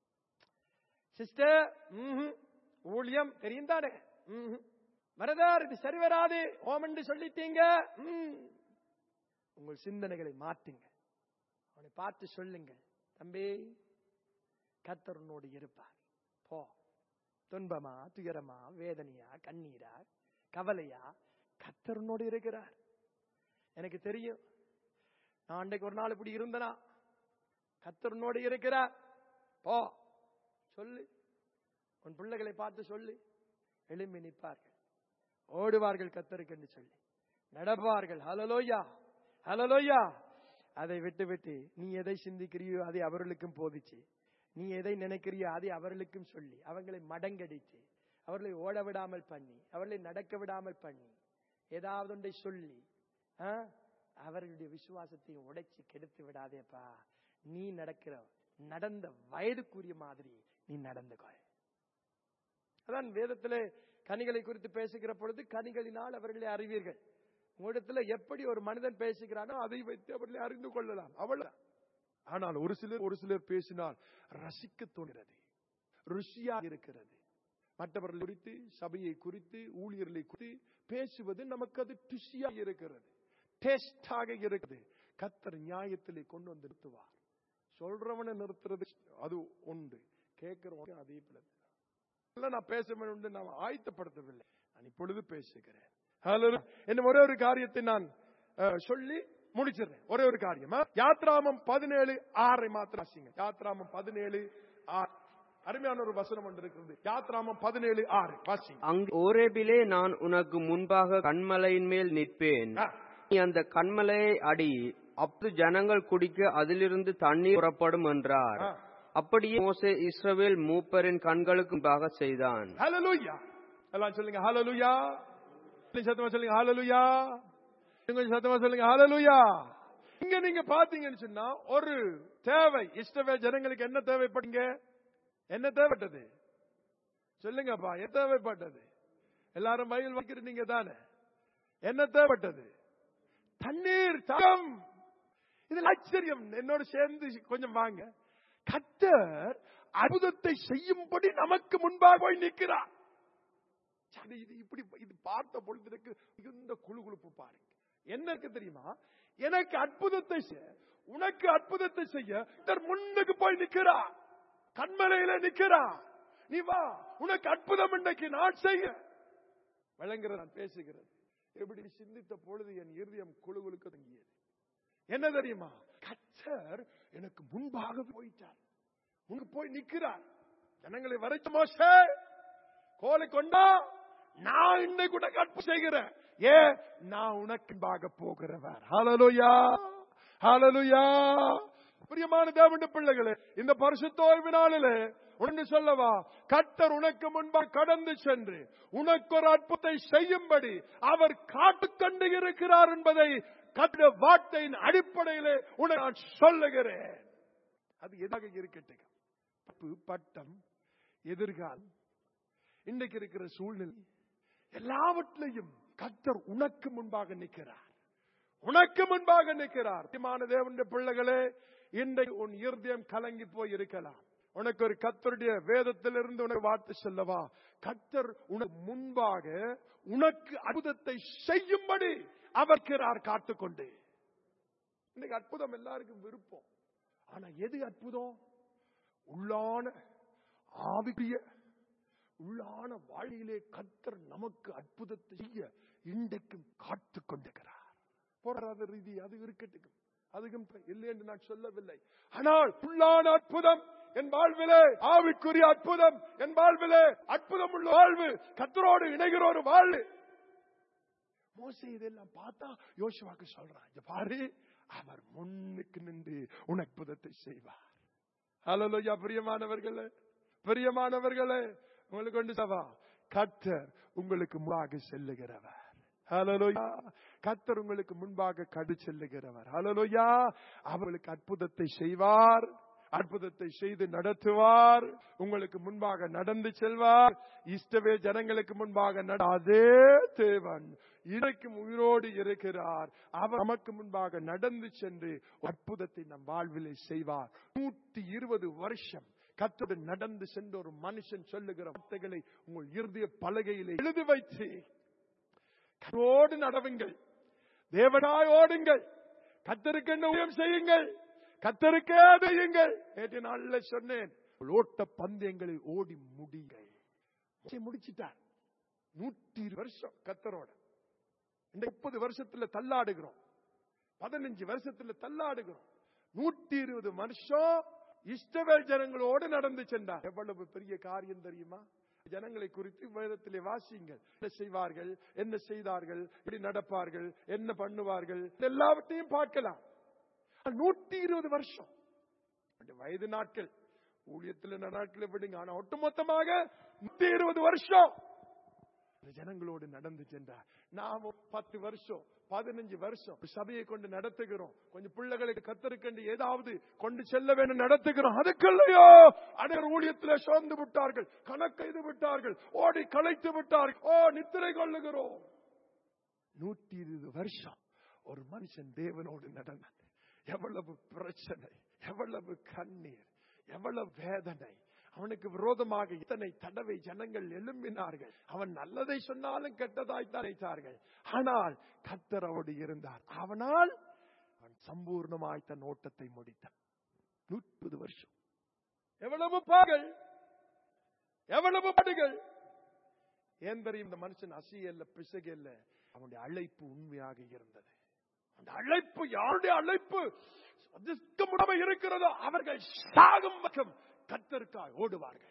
சிஸ்டர் ஊழியம் தெரியும் தானே, பிரதர் இது சரி வராது ஓம் என்று சொல்லிட்டீங்க. உங்கள் சிந்தனைகளை மாற்றுங்க. அவனை பார்த்து சொல்லுங்க, தம்பி கர்த்தர் உன்னோடு இருப்பார். போ. துன்பமா, துயரமா, வேதனையா, கண்ணீரா, கவலையா, கர்த்தர் உன்னோடு இருக்கிறார். எனக்கு தெரியும், நான் அன்றைக்கு ஒரு நாள் இப்படி இருந்தனா. கர்த்தர் உன்னோடு இருக்கிறார். போ சொல்லு. உன் பிள்ளைகளை பார்த்து சொல்லு. எழும்பி நிற்பார்கள், ஓடுவார்கள் கர்த்தருக்கு என்று சொல்லி நடப்பார்கள். ஹல்லேலூயா, ஹல்லேலூயா. அதை விட்டு விட்டு நீ எதை சிந்திக்கிறியோ அதை அவர்களுக்கும் போதிச்சு, நீ எதை நினைக்கிறியோ அதை அவர்களுக்கும் சொல்லி அவங்களை மடங்கடிச்சு, அவர்களை ஓட விடாமல் பண்ணி, அவர்களை நடக்க விடாமல் பண்ணி, ஏதாவது ஒன்றை சொல்லி அவர்களுடைய விசுவாசத்தையும் உடைச்சு கெடுத்து விடாதேப்பா. நீ நடக்கிற நடந்த வயதுக்குரிய மாதிரி நீ நடந்துக்கொள். அதான் வேதத்திலே கனிகளை குறித்து பேசுகிற பொழுது கனிகளினால் அவர்களை அறிவீர்கள். உங்களிடத்துல எப்படி ஒரு மனிதன் பேசுகிறானோ அதை வைத்து அவர்களை அறிந்து கொள்ளலாம். அவ்வளவு. ஆனால் ஒரு சிலர் ஒரு சிலர் பேசினால் ரசிக்க தோன்றது, ருசியா இருக்கிறது. மற்றவர்கள் குறித்து, சபையை குறித்து, ஊழியர்களை குறித்து பேசுவது நமக்கு அது ருசியா இருக்கிறது, டேஸ்டாக இருக்குது. கர்த்தர் நியாயத்திலே கொண்டு வந்து நிறுத்துவார். சொல்றவனை நிறுத்துறது அது உண்டு, கேட்கிறவங்க அதே போல. நான் பேச வேண்டும், நான் ஆயத்தப்படுத்தவில்லை, நான் இப்பொழுது பேசுகிறேன். என்ன ஒரே ஒரு காரியத்தை நான் சொல்லி முடிச்சிடுறேன். ஒரே ஒரு காரியம், யாத்ராமம் பதினேழு ஆறை மாத்திரம் வாசிங்க. யாத்ராமம் பதினேழு ஆறு அருமையான ஒரு வசனம் ஒன்று இருக்கிறது. யாத்ராமம் பதினேழு ஆறு வாசிங்க. அங்கு ஓரேபிலே நான் உனக்கு முன்பாக கன்மலையின் மேல் நிற்பேன், நீ அந்த கன்மலையை அடி, அப்போது ஜனங்கள் குடிக்க அதிலிருந்து தண்ணீர் புறப்படும் என்றார். அப்படியே மோசே இஸ்ரவேல் மூப்பரின் கண்களுக்கு முன்பாக செய்தான். ஹல்லேலூயா. எல்லாம் சொல்லுங்க ஹல்லேலூயா. சத்தமா சொல்லுங்க ஹல்லேலூயா. கொஞ்சம் சத்தமா சொல்லுங்க ஹல்லேலூயா. இங்க நீங்க பாத்தீங்கன்னு சொன்னா ஒரு தேவை, இஸ்ரவேல் ஜனங்களுக்கு என்ன தேவைப்பட்டீங்க? என்ன தேவைப்பட்டது சொல்லுங்கப்பா, என்ன தேவைப்பட்டது? எல்லாரும் பைபிள் வாசிக்கிறீங்க தானே? என்ன தேவைப்பட்டது? தண்ணீர், தாகம். இது ஆச்சரியம். என்னோட சேர்ந்து கொஞ்சம் வாங்க. கர்த்தர் அற்புதத்தை செய்யும்படி நமக்கு முன்பாக போய் நிற்கிறார். இது இப்படி இது பார்த்த பொழுது மிகுந்த குழுகுழுப்பு பாருங்க. என்ன இருக்கு தெரியுமா? எனக்கு அற்புதத்தை செய்ய, உனக்கு அற்புதத்தை செய்ய முன்னுக்கு போய் நிற்கிறார், கண்மலையில நிற்கிறார். நீ வா, உனக்கு அற்புதம் இன்றைக்கு நான் செய்ய. விளங்குற நான் பேசுகிறது எப்படி சிந்தித்த பொழுது என் இருதயம் குழுகுழுக்க தங்கியது. என்ன தெரியுமா? கர்த்தர் எனக்கு முன்பாக போயிட்டார், முன்பு போய் நிற்கிறார். ஜனங்களை வரைச்ச மோசே கோலை கொண்டா, நான் இன்னைக்கு உனக்கு அற்புதம் செய்கிறேன். ஏ நான் உனக்கு முன்பாக போகிறவர். ஹல்லேலூயா. ஹல்லேலூயா. பிரியமான தேவனுடைய பிள்ளைகளே, இந்த பரிசுத்த ஓய்வு நாளிலே ஒன்று சொல்லவா, கர்த்தர் உனக்கு முன்பாக கடந்து சென்று உனக்கு ஒரு அற்புதத்தை செய்யும்படி அவர் காத்துக்கொண்டு இருக்கிறார் என்பதை கர்த்தருடைய வார்த்தையின் அடிப்படையிலே உனக்கு நான் சொல்லுகிறேன். அது எதாக இருக்கட்டும், பட்டம், எதிர்காலம், இன்றைக்கு இருக்கிற சூழ்நிலை எல்லாவற்றையும் கர்த்தர் உனக்கு முன்பாக நிற்கிறார். உனக்கு முன்பாக நிற்கிறார். தேவனுடைய பிள்ளைகளே, இன்றைக்கு உன் இருதயம் கலங்கி போய் இருக்கலாம். உனக்கு ஒரு கர்த்தருடைய வேதத்திலிருந்து உனக்கு வார்த்தை சொல்லவா, கர்த்தர் உனக்கு முன்பாக உனக்கு அற்புதத்தை செய்யும்படி அவர்கிறார் காத்துக்கொண்டு. இன்னைக்கு அற்புதம் எல்லாருக்கும் விருப்பம். ஆனா எது அற்புதம்? உள்ளான ஆவிக்குரிய உள்ளான வாழ்க்கையிலே கர்த்தர் நமக்கு அற்புதத்தை செய்ய இன்றைக்கும் காத்து கொண்டிருக்கிறார். போராத ரீதி அது இருக்கட்டும், அதுக்கும் இல்லை என்று நான் சொல்லவில்லை. ஆனால் உள்ளான அற்புதம் என் வாழ்விலே, ஆவிக்குரிய அற்புதம் என் வாழ்விலே, அற்புதம் உள்ள வாழ்வு, கர்த்தரோடு இணைகிற ஒரு வாழ்வு. மோசே இதெல்லாம் பார்த்தா யோசுவாக்கு சொல்றான், பாரு அவர் முன்னுக்கு நின்று உன் அற்புதத்தை செய்வார். ஹல்லேலூயா. பிரியமானவர்களே, பிரியமானவர்களே, உங்களுக்கு கொண்டு சவா, கர்த்தர் உங்களுக்கு முன்பாக செல்லுகிறவர். ஹல்லேலூயா. கர்த்தர் உங்களுக்கு முன்பாக கடு செல்லுகிறவர். ஹல்லேலூயா. அவர்களுக்கு அற்புதத்தை செய்வார், அற்புதத்தை செய்து நடத்துவார், உங்களுக்கு முன்பாக நடந்து செல்வார். இஷ்டவே ஜனங்களுக்கு முன்பாக அதே தேவன் இன்றைக்கும் உயிரோடு இருக்கிறார். அவர் நமக்கு முன்பாக நடந்து சென்று அற்புதத்தை நம் வாழ்விலே செய்வார். நூற்றி இருபது வருஷம் கர்த்தருடன் நடந்து சென்ற ஒரு மனுஷன் சொல்லுகிற வார்த்தைகளை உங்கள் இருதய பலகையிலே எழுதி வைத்து கர்த்தரோடு நடவுங்கள், தேவனாய் ஓடுங்கள், கர்த்தருக்கு என்ன ஊழியம் செய்யுங்கள், கர்த்தருக்கே செய்யுங்கள். நேற்று நாள்ல சொன்னேன், ஓட்ட பந்தயங்களை ஓடி முடியுங்கள். முடிச்சிட்டார். நூற்றி வருஷம் கர்த்தரோட. முப்பது வருஷத்துல தள்ளாடுகிறோம், பதினஞ்சு வருஷத்துல தள்ளாடுகிறோம். நூற்றி இருபது வருஷம் இஸ்ரவேல் ஜனங்களோடு நடந்து சென்றார். எவ்வளவு பெரிய காரியம் தெரியுமா? ஜனங்களை குறித்து வேதத்திலே வாசியுங்கள். என்ன செய்வார்கள், என்ன செய்தார்கள், எப்படி நடப்பார்கள், என்ன பண்ணுவார்கள், எல்லாவற்றையும் பார்க்கலாம். நூற்றி இருபது வருஷம் வயது நாட்கள் ஊழியத்தில் நாட்களை விடுங்க. ஆனா ஒட்டுமொத்தமாக நூற்றி இருபது வருஷம் ஜனங்களோடு நடந்து சென்றார். நாம பத்து வருஷம் பதினஞ்சு வருஷம் சபையை கொண்டு நடத்துகிறோம். கொஞ்சம் பிள்ளைகளுக்கு கத்தருக்கண்டு ஏதாவது கொண்டு செல்ல வேண்டும் நடத்துகிறோம். அதுக்குள்ளையோ அனைவர் ஊழியத்தில் சோர்ந்து விட்டார்கள், கணக்கைது விட்டார்கள், ஓடி களைத்து விட்டார்கள். ஓ நித்திரை கொள்ளுகிறோம். நூற்றி இருபது வருஷம் ஒரு மனுஷன் தேவனோடு நடந்தது. எவ்வளவு பிரச்சனை, எவ்வளவு கண்ணீர், எவ்வளவு வேதனை. அவனுக்கு விரோதமாக இத்தனை தடவை ஜனங்கள் எழும்பினார்கள். அவன் நல்லதை சொன்னாலும் கெட்டதாய் நினைத்தார்கள். ஆனால் கர்த்தர் அவரோடு இருந்தார். அவனால் அவன் சம்பூர்ணமாய் தன் ஓட்டத்தை முடித்தான். நூற்பது வருஷம். எவ்வளவு பாடுகள், எவ்வளவு பாடுகள். ஏன் தெரியும்? இந்த மனுஷன் அசியல்ல பிசகல்ல. அவனுடைய அழைப்பு உண்மையாக இருந்தது. அந்த அழைப்பு யாருடைய அழைப்பு இருக்கிறதோ அவர்கள் சாகும் வரைக்கும் கர்த்தருக்காய் ஓடுவார்கள்.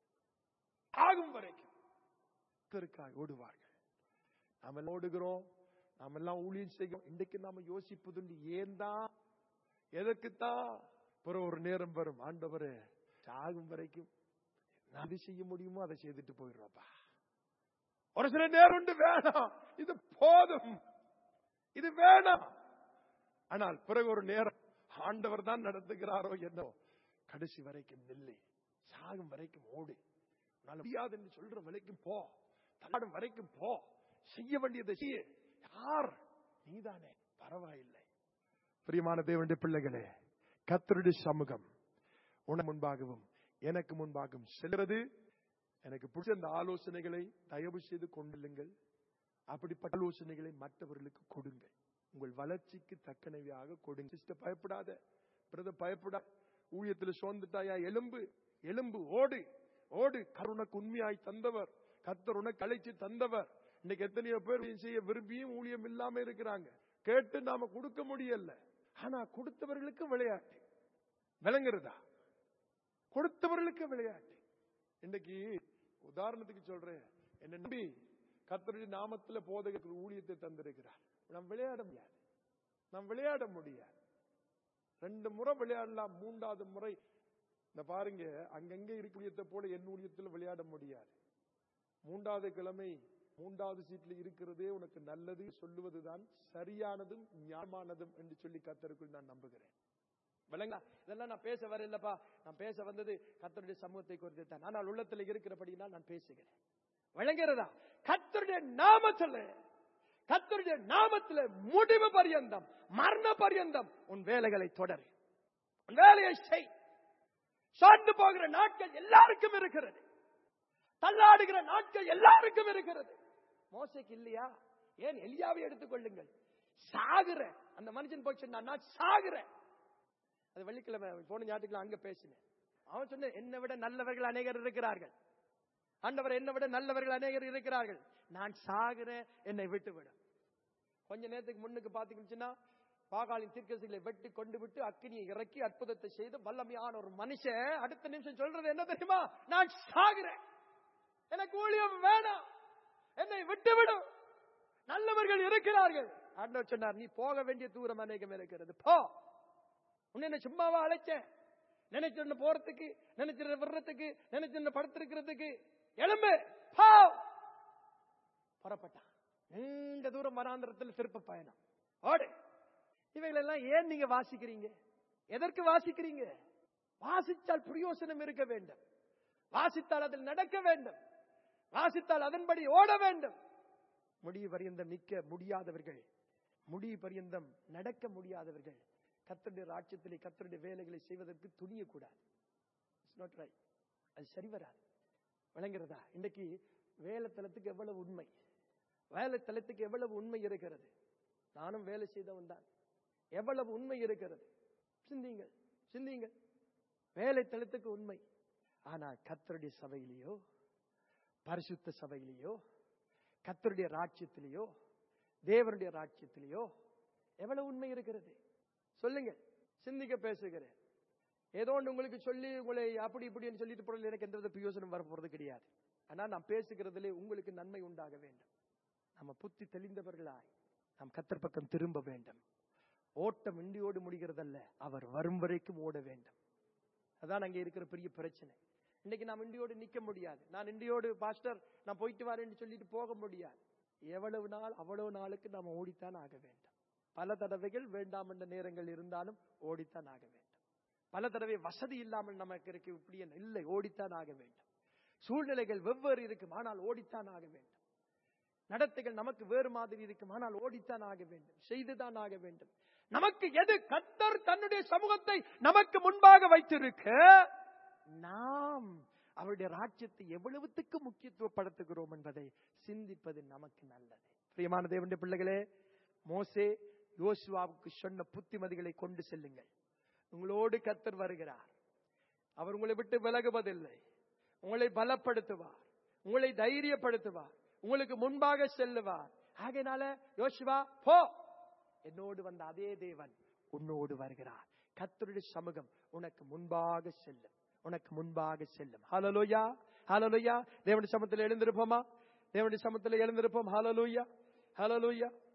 ஆகும் வரைக்கும் கர்த்தருக்காய் ஓடுவார்கள். நாம எல்லாம் ஓடுகிறோம், நாம எல்லாம் ஊழியம் செய்கிறோம். இன்றைக்கு நாம யோசிப்பது ஏன் தான், எதற்குத்தான்? பிறகு ஒரு நேரம் வரும், ஆண்டவரே சாகும் வரைக்கும் நான் அதை செய்ய முடியுமோ அதை செய்துட்டு போயிடுறோப்பா. ஒரு சில நேரம் உண்டு, வேணாம் இது போதும், இது வேணாம். ஆனால் பிறகு ஒரு நேரம் ஆண்டவர் தான் நடத்துகிறாரோ என்னோ, கடைசி வரைக்கும் நில்லு, சாகும் வரைக்கும் ஓடு, முடியாது என்று சொல்ற வரைக்கும் போ, தள்ளாடும் வரைக்கும் போ, செய்ய வேண்டியதை செய்ய. யார்? நீதானே, பரவாயில்லை. பிரியமான தேவனுடைய பிள்ளைகளே, கர்த்தருடைய சமூகம் உனக்கு முன்பாகவும் எனக்கு முன்பாகவும் செல்கிறது. எனக்கு பிடிச்ச அந்த ஆலோசனைகளை தயவு செய்து கொண்டுள்ளுங்கள். அப்படிப்பட்ட ஆலோசனைகளை மற்றவர்களுக்கு கொடுங்கள். உங்கள் வளர்ச்சிக்கு தக்கனவையாக கொடுங்க. சிஸ்டர் பயப்படாத, பிரதர் பயப்படாத, ஊழியத்தில் சோர்ந்துட்டாயா, எலும்பு எலும்பு ஓடு ஓடு. கருணக்கு உண்மையாய் தந்தவர், கர்த்தர் உனக்கு அழைச்சி தந்தவர். இன்னைக்கு எத்தனையோ பேர் செய்ய விரும்பியும் ஊழியம் இல்லாம இருக்கிறாங்க. கேட்டு நாம கொடுக்க முடியல. ஆனா கொடுத்தவர்களுக்கு விளையாட்டு விளங்குறதா? கொடுத்தவர்களுக்கு விளையாட்டு. இன்னைக்கு உதாரணத்துக்கு சொல்றேன், என்ன நம்பி கர்த்தருடைய நாமத்துல போதகருக்கு ஊழியத்தை தந்திருக்கிறார். நாம் விளையாட முடியாது, நாம் விளையாட முடியாது. ரெண்டு முறை விளையாடலாம், மூன்றாவது முறை இந்த பாருங்க, அங்கங்க இருக்கிற போல என் ஊழியத்தில் விளையாட முடியாது. மூன்றாவது கிழமை மூன்றாவது சீட்ல இருக்கிறதே உனக்கு நல்லது சொல்லுவதுதான் சரியானதும் ஞானமானதும் என்று சொல்லி கர்த்தருக்குள் நான் நம்புகிறேன். விளங்கா? இதெல்லாம் நான் பேச வர இல்லப்பா, நான் பேச வந்தது கர்த்தருடைய சமூகத்தை குறித்து தான். ஆனால் உள்ளத்தில் இருக்கிறபடினா நான் பேசுகிறேன். விளங்குகிறதா? கர்த்தருடைய நாமத்துல, கர்த்தருடைய நாமத்துல முடிவு பரியந்தம், மரண பரியந்தம் உன் வேலைகளை தொடர், உன் வேலையை செய். சார்ந்து போகிற நாட்கள் எல்லாருக்கும் இருக்கிறது, தள்ளாடுகிற நாட்கள் எல்லாருக்கும் இருக்கிறது. மோசேக்கு இல்லையா? ஏன் எலியாவை எடுத்துக்கொள்ளுங்கள். சாகுற அந்த மனுஷன் போய் சொன்னா நான் சாகுறேன். அது வெள்ளிக்கிழமை போன ஞாயிற்றுக்கிழமை அங்க பேசினேன். அவன் சொன்ன, என்னை விட நல்லவர்கள் அநேகர் இருக்கிறார்கள், ஆண்டவர் என்னை விட நல்லவர்கள் அநேகர் இருக்கிறார்கள், நான் சாகுறேன், என்னை விட்டு விடும். கொஞ்ச நேரத்துக்கு முன்னுக்கு பாத்தீங்கன்னா பாகாலின் தீர்க்கதரிசிகளை வெட்டி கொண்டு விட்டு அக்கினியை இறக்கி அற்புதத்தை செய்து வல்லமையான ஒரு மனுஷன் அடுத்த நிமிஷம் சொல்றது என்ன தெரியுமா? நான் சாகுறேன், எனக்கு ஊழியம் வேணாம், என்னை விட்டுவிடும், நல்லவர்கள் இருக்கிறார்கள். ஆண்டவர் சொன்னார், நீ போக வேண்டிய தூரம் அநேகம் இருக்கிறது, போ. உன்னை சும்மாவா அழைச்சேன்? நினைச்சிருந்த போறதுக்கு, நினைச்சிருந்த விடுறதுக்கு, நினைச்சிருந்த படுத்திருக்கிறதுக்கு. எழும்பு, போ. புறப்பட்டான். நீண்ட தூரம் வனாந்தரத்தில் திருப்ப பயணம். ஓடு. இவைகளெல்லாம் ஏன் நீங்க வாசிக்கிறீங்க? எதற்கு வாசிக்கிறீங்க? வாசித்தால் பிரயோசனம் இருக்க வேண்டும், வாசித்தால் அதில் நடக்க வேண்டும், வாசித்தால் அதன்படி ஓட வேண்டும். முடிவு பரியந்தம் நிற்க முடியாதவர்கள், முடிவு பரியந்தம் நடக்க முடியாதவர்கள் கர்த்தருடைய ராஜ்யத்திலே கர்த்தருடைய வேலைகளை செய்வதற்கு துணிய கூடாது. அது சரி வராது. விளங்குறதா? இன்னைக்கு வேலை தளத்துக்கு எவ்வளவு உண்மை, வேலை தளத்துக்கு எவ்வளவு உண்மை இருக்கிறது. நானும் வேலை செய்தவன் தான். எவ்வளவு உண்மை இருக்கிறது சிந்திங்கள், சிந்திங்கள். வேலை தளத்துக்கு உண்மை. ஆனால் கர்த்தருடைய சபையிலேயோ, பரிசுத்த சபையிலேயோ, கர்த்தருடைய ராஜ்யத்திலேயோ, தேவனுடைய ராஜ்யத்திலேயோ எவ்வளவு உண்மை இருக்கிறது சொல்லுங்க. சிந்திக்க பேசுகிறேன். ஏதோ ஒன்று உங்களுக்கு சொல்லி உங்களை அப்படி இப்படின்னு சொல்லிட்டு போறது எனக்கு எந்த பிரயோசனம் வர போறது கிடையாது. ஆனா நான் பேசுகிறதுலே உங்களுக்கு நன்மை உண்டாக வேண்டும். நம்ம புத்தி தெளிந்தவர்களாய் நாம் கர்த்தர் பக்கம் திரும்ப வேண்டும். ஓட்டம் இண்டியோடு முடிகிறதல்ல, அவர் வரும் வரைக்கும் ஓட வேண்டும். அதான் அங்கே இருக்கிற பெரிய பிரச்சனை. இன்னைக்கு நாம் இண்டியோடு நிக்க முடியாது. நான் இண்டியோடு பாஸ்டர் நான் போயிட்டு வரேன்னு சொல்லிட்டு போக முடியாது. எவ்வளவு நாள் அவ்வளவு நாளுக்கு நாம் ஓடித்தான் ஆக வேண்டும். பல தடவைகள் வேண்டாம் என்ற நேரங்கள் இருந்தாலும் ஓடித்தான் ஆக வேண்டும். பல தடவை வசதி இல்லாமல் நமக்கு இருக்கு, இப்படி இல்லை, ஓடித்தான் ஆக வேண்டும். சூழ்நிலைகள் வெவ்வேறு இருக்கும், ஆனால் ஓடித்தான் ஆக வேண்டும். நடத்தைகள் நமக்கு வேறு மாதிரி இருக்கும், ஆனால் ஓடித்தான் ஆக வேண்டும், செய்துதான் ஆக வேண்டும். நமக்கு எது கர்த்தர் தன்னுடைய சமூகத்தை நமக்கு முன்பாக வைத்திருக்க, நாம் அவருடைய ராஜ்யத்தை எவ்வளவுத்துக்கு முக்கியத்துவப்படுத்துகிறோம் என்பதை சிந்திப்பது நமக்கு நல்லது. பிரியமான தேவனுடைய பிள்ளைகளே, மோசே யோசுவாவுக்கு சொன்ன புத்திமதிகளை கொண்டு செல்லுங்கள். உங்களோடு கர்த்தர் வருகிறார். அவர் உங்களை விட்டு விலகுவதில்லை. உங்களை பலப்படுத்துவார், உங்களை தைரியப்படுத்துவார், உங்களுக்கு முன்பாக செல்லுவார். ஆகையினால யோசுவா போ, என்னோடு வந்த அதே தேவன் உன்னோடு வருகிறார். கர்த்தருடைய சமூகம் உனக்கு முன்பாக செல்லும், உனக்கு முன்பாக செல்லும். ஹல்லேலூயா, ஹல்லேலூயா. தேவனுடைய சமூகத்தில் எழுந்திருப்போமா? தேவனுடைய சமூகத்தில் எழுந்திருப்போம். ஹல்லேலூயா, ஹல்லேலூயா.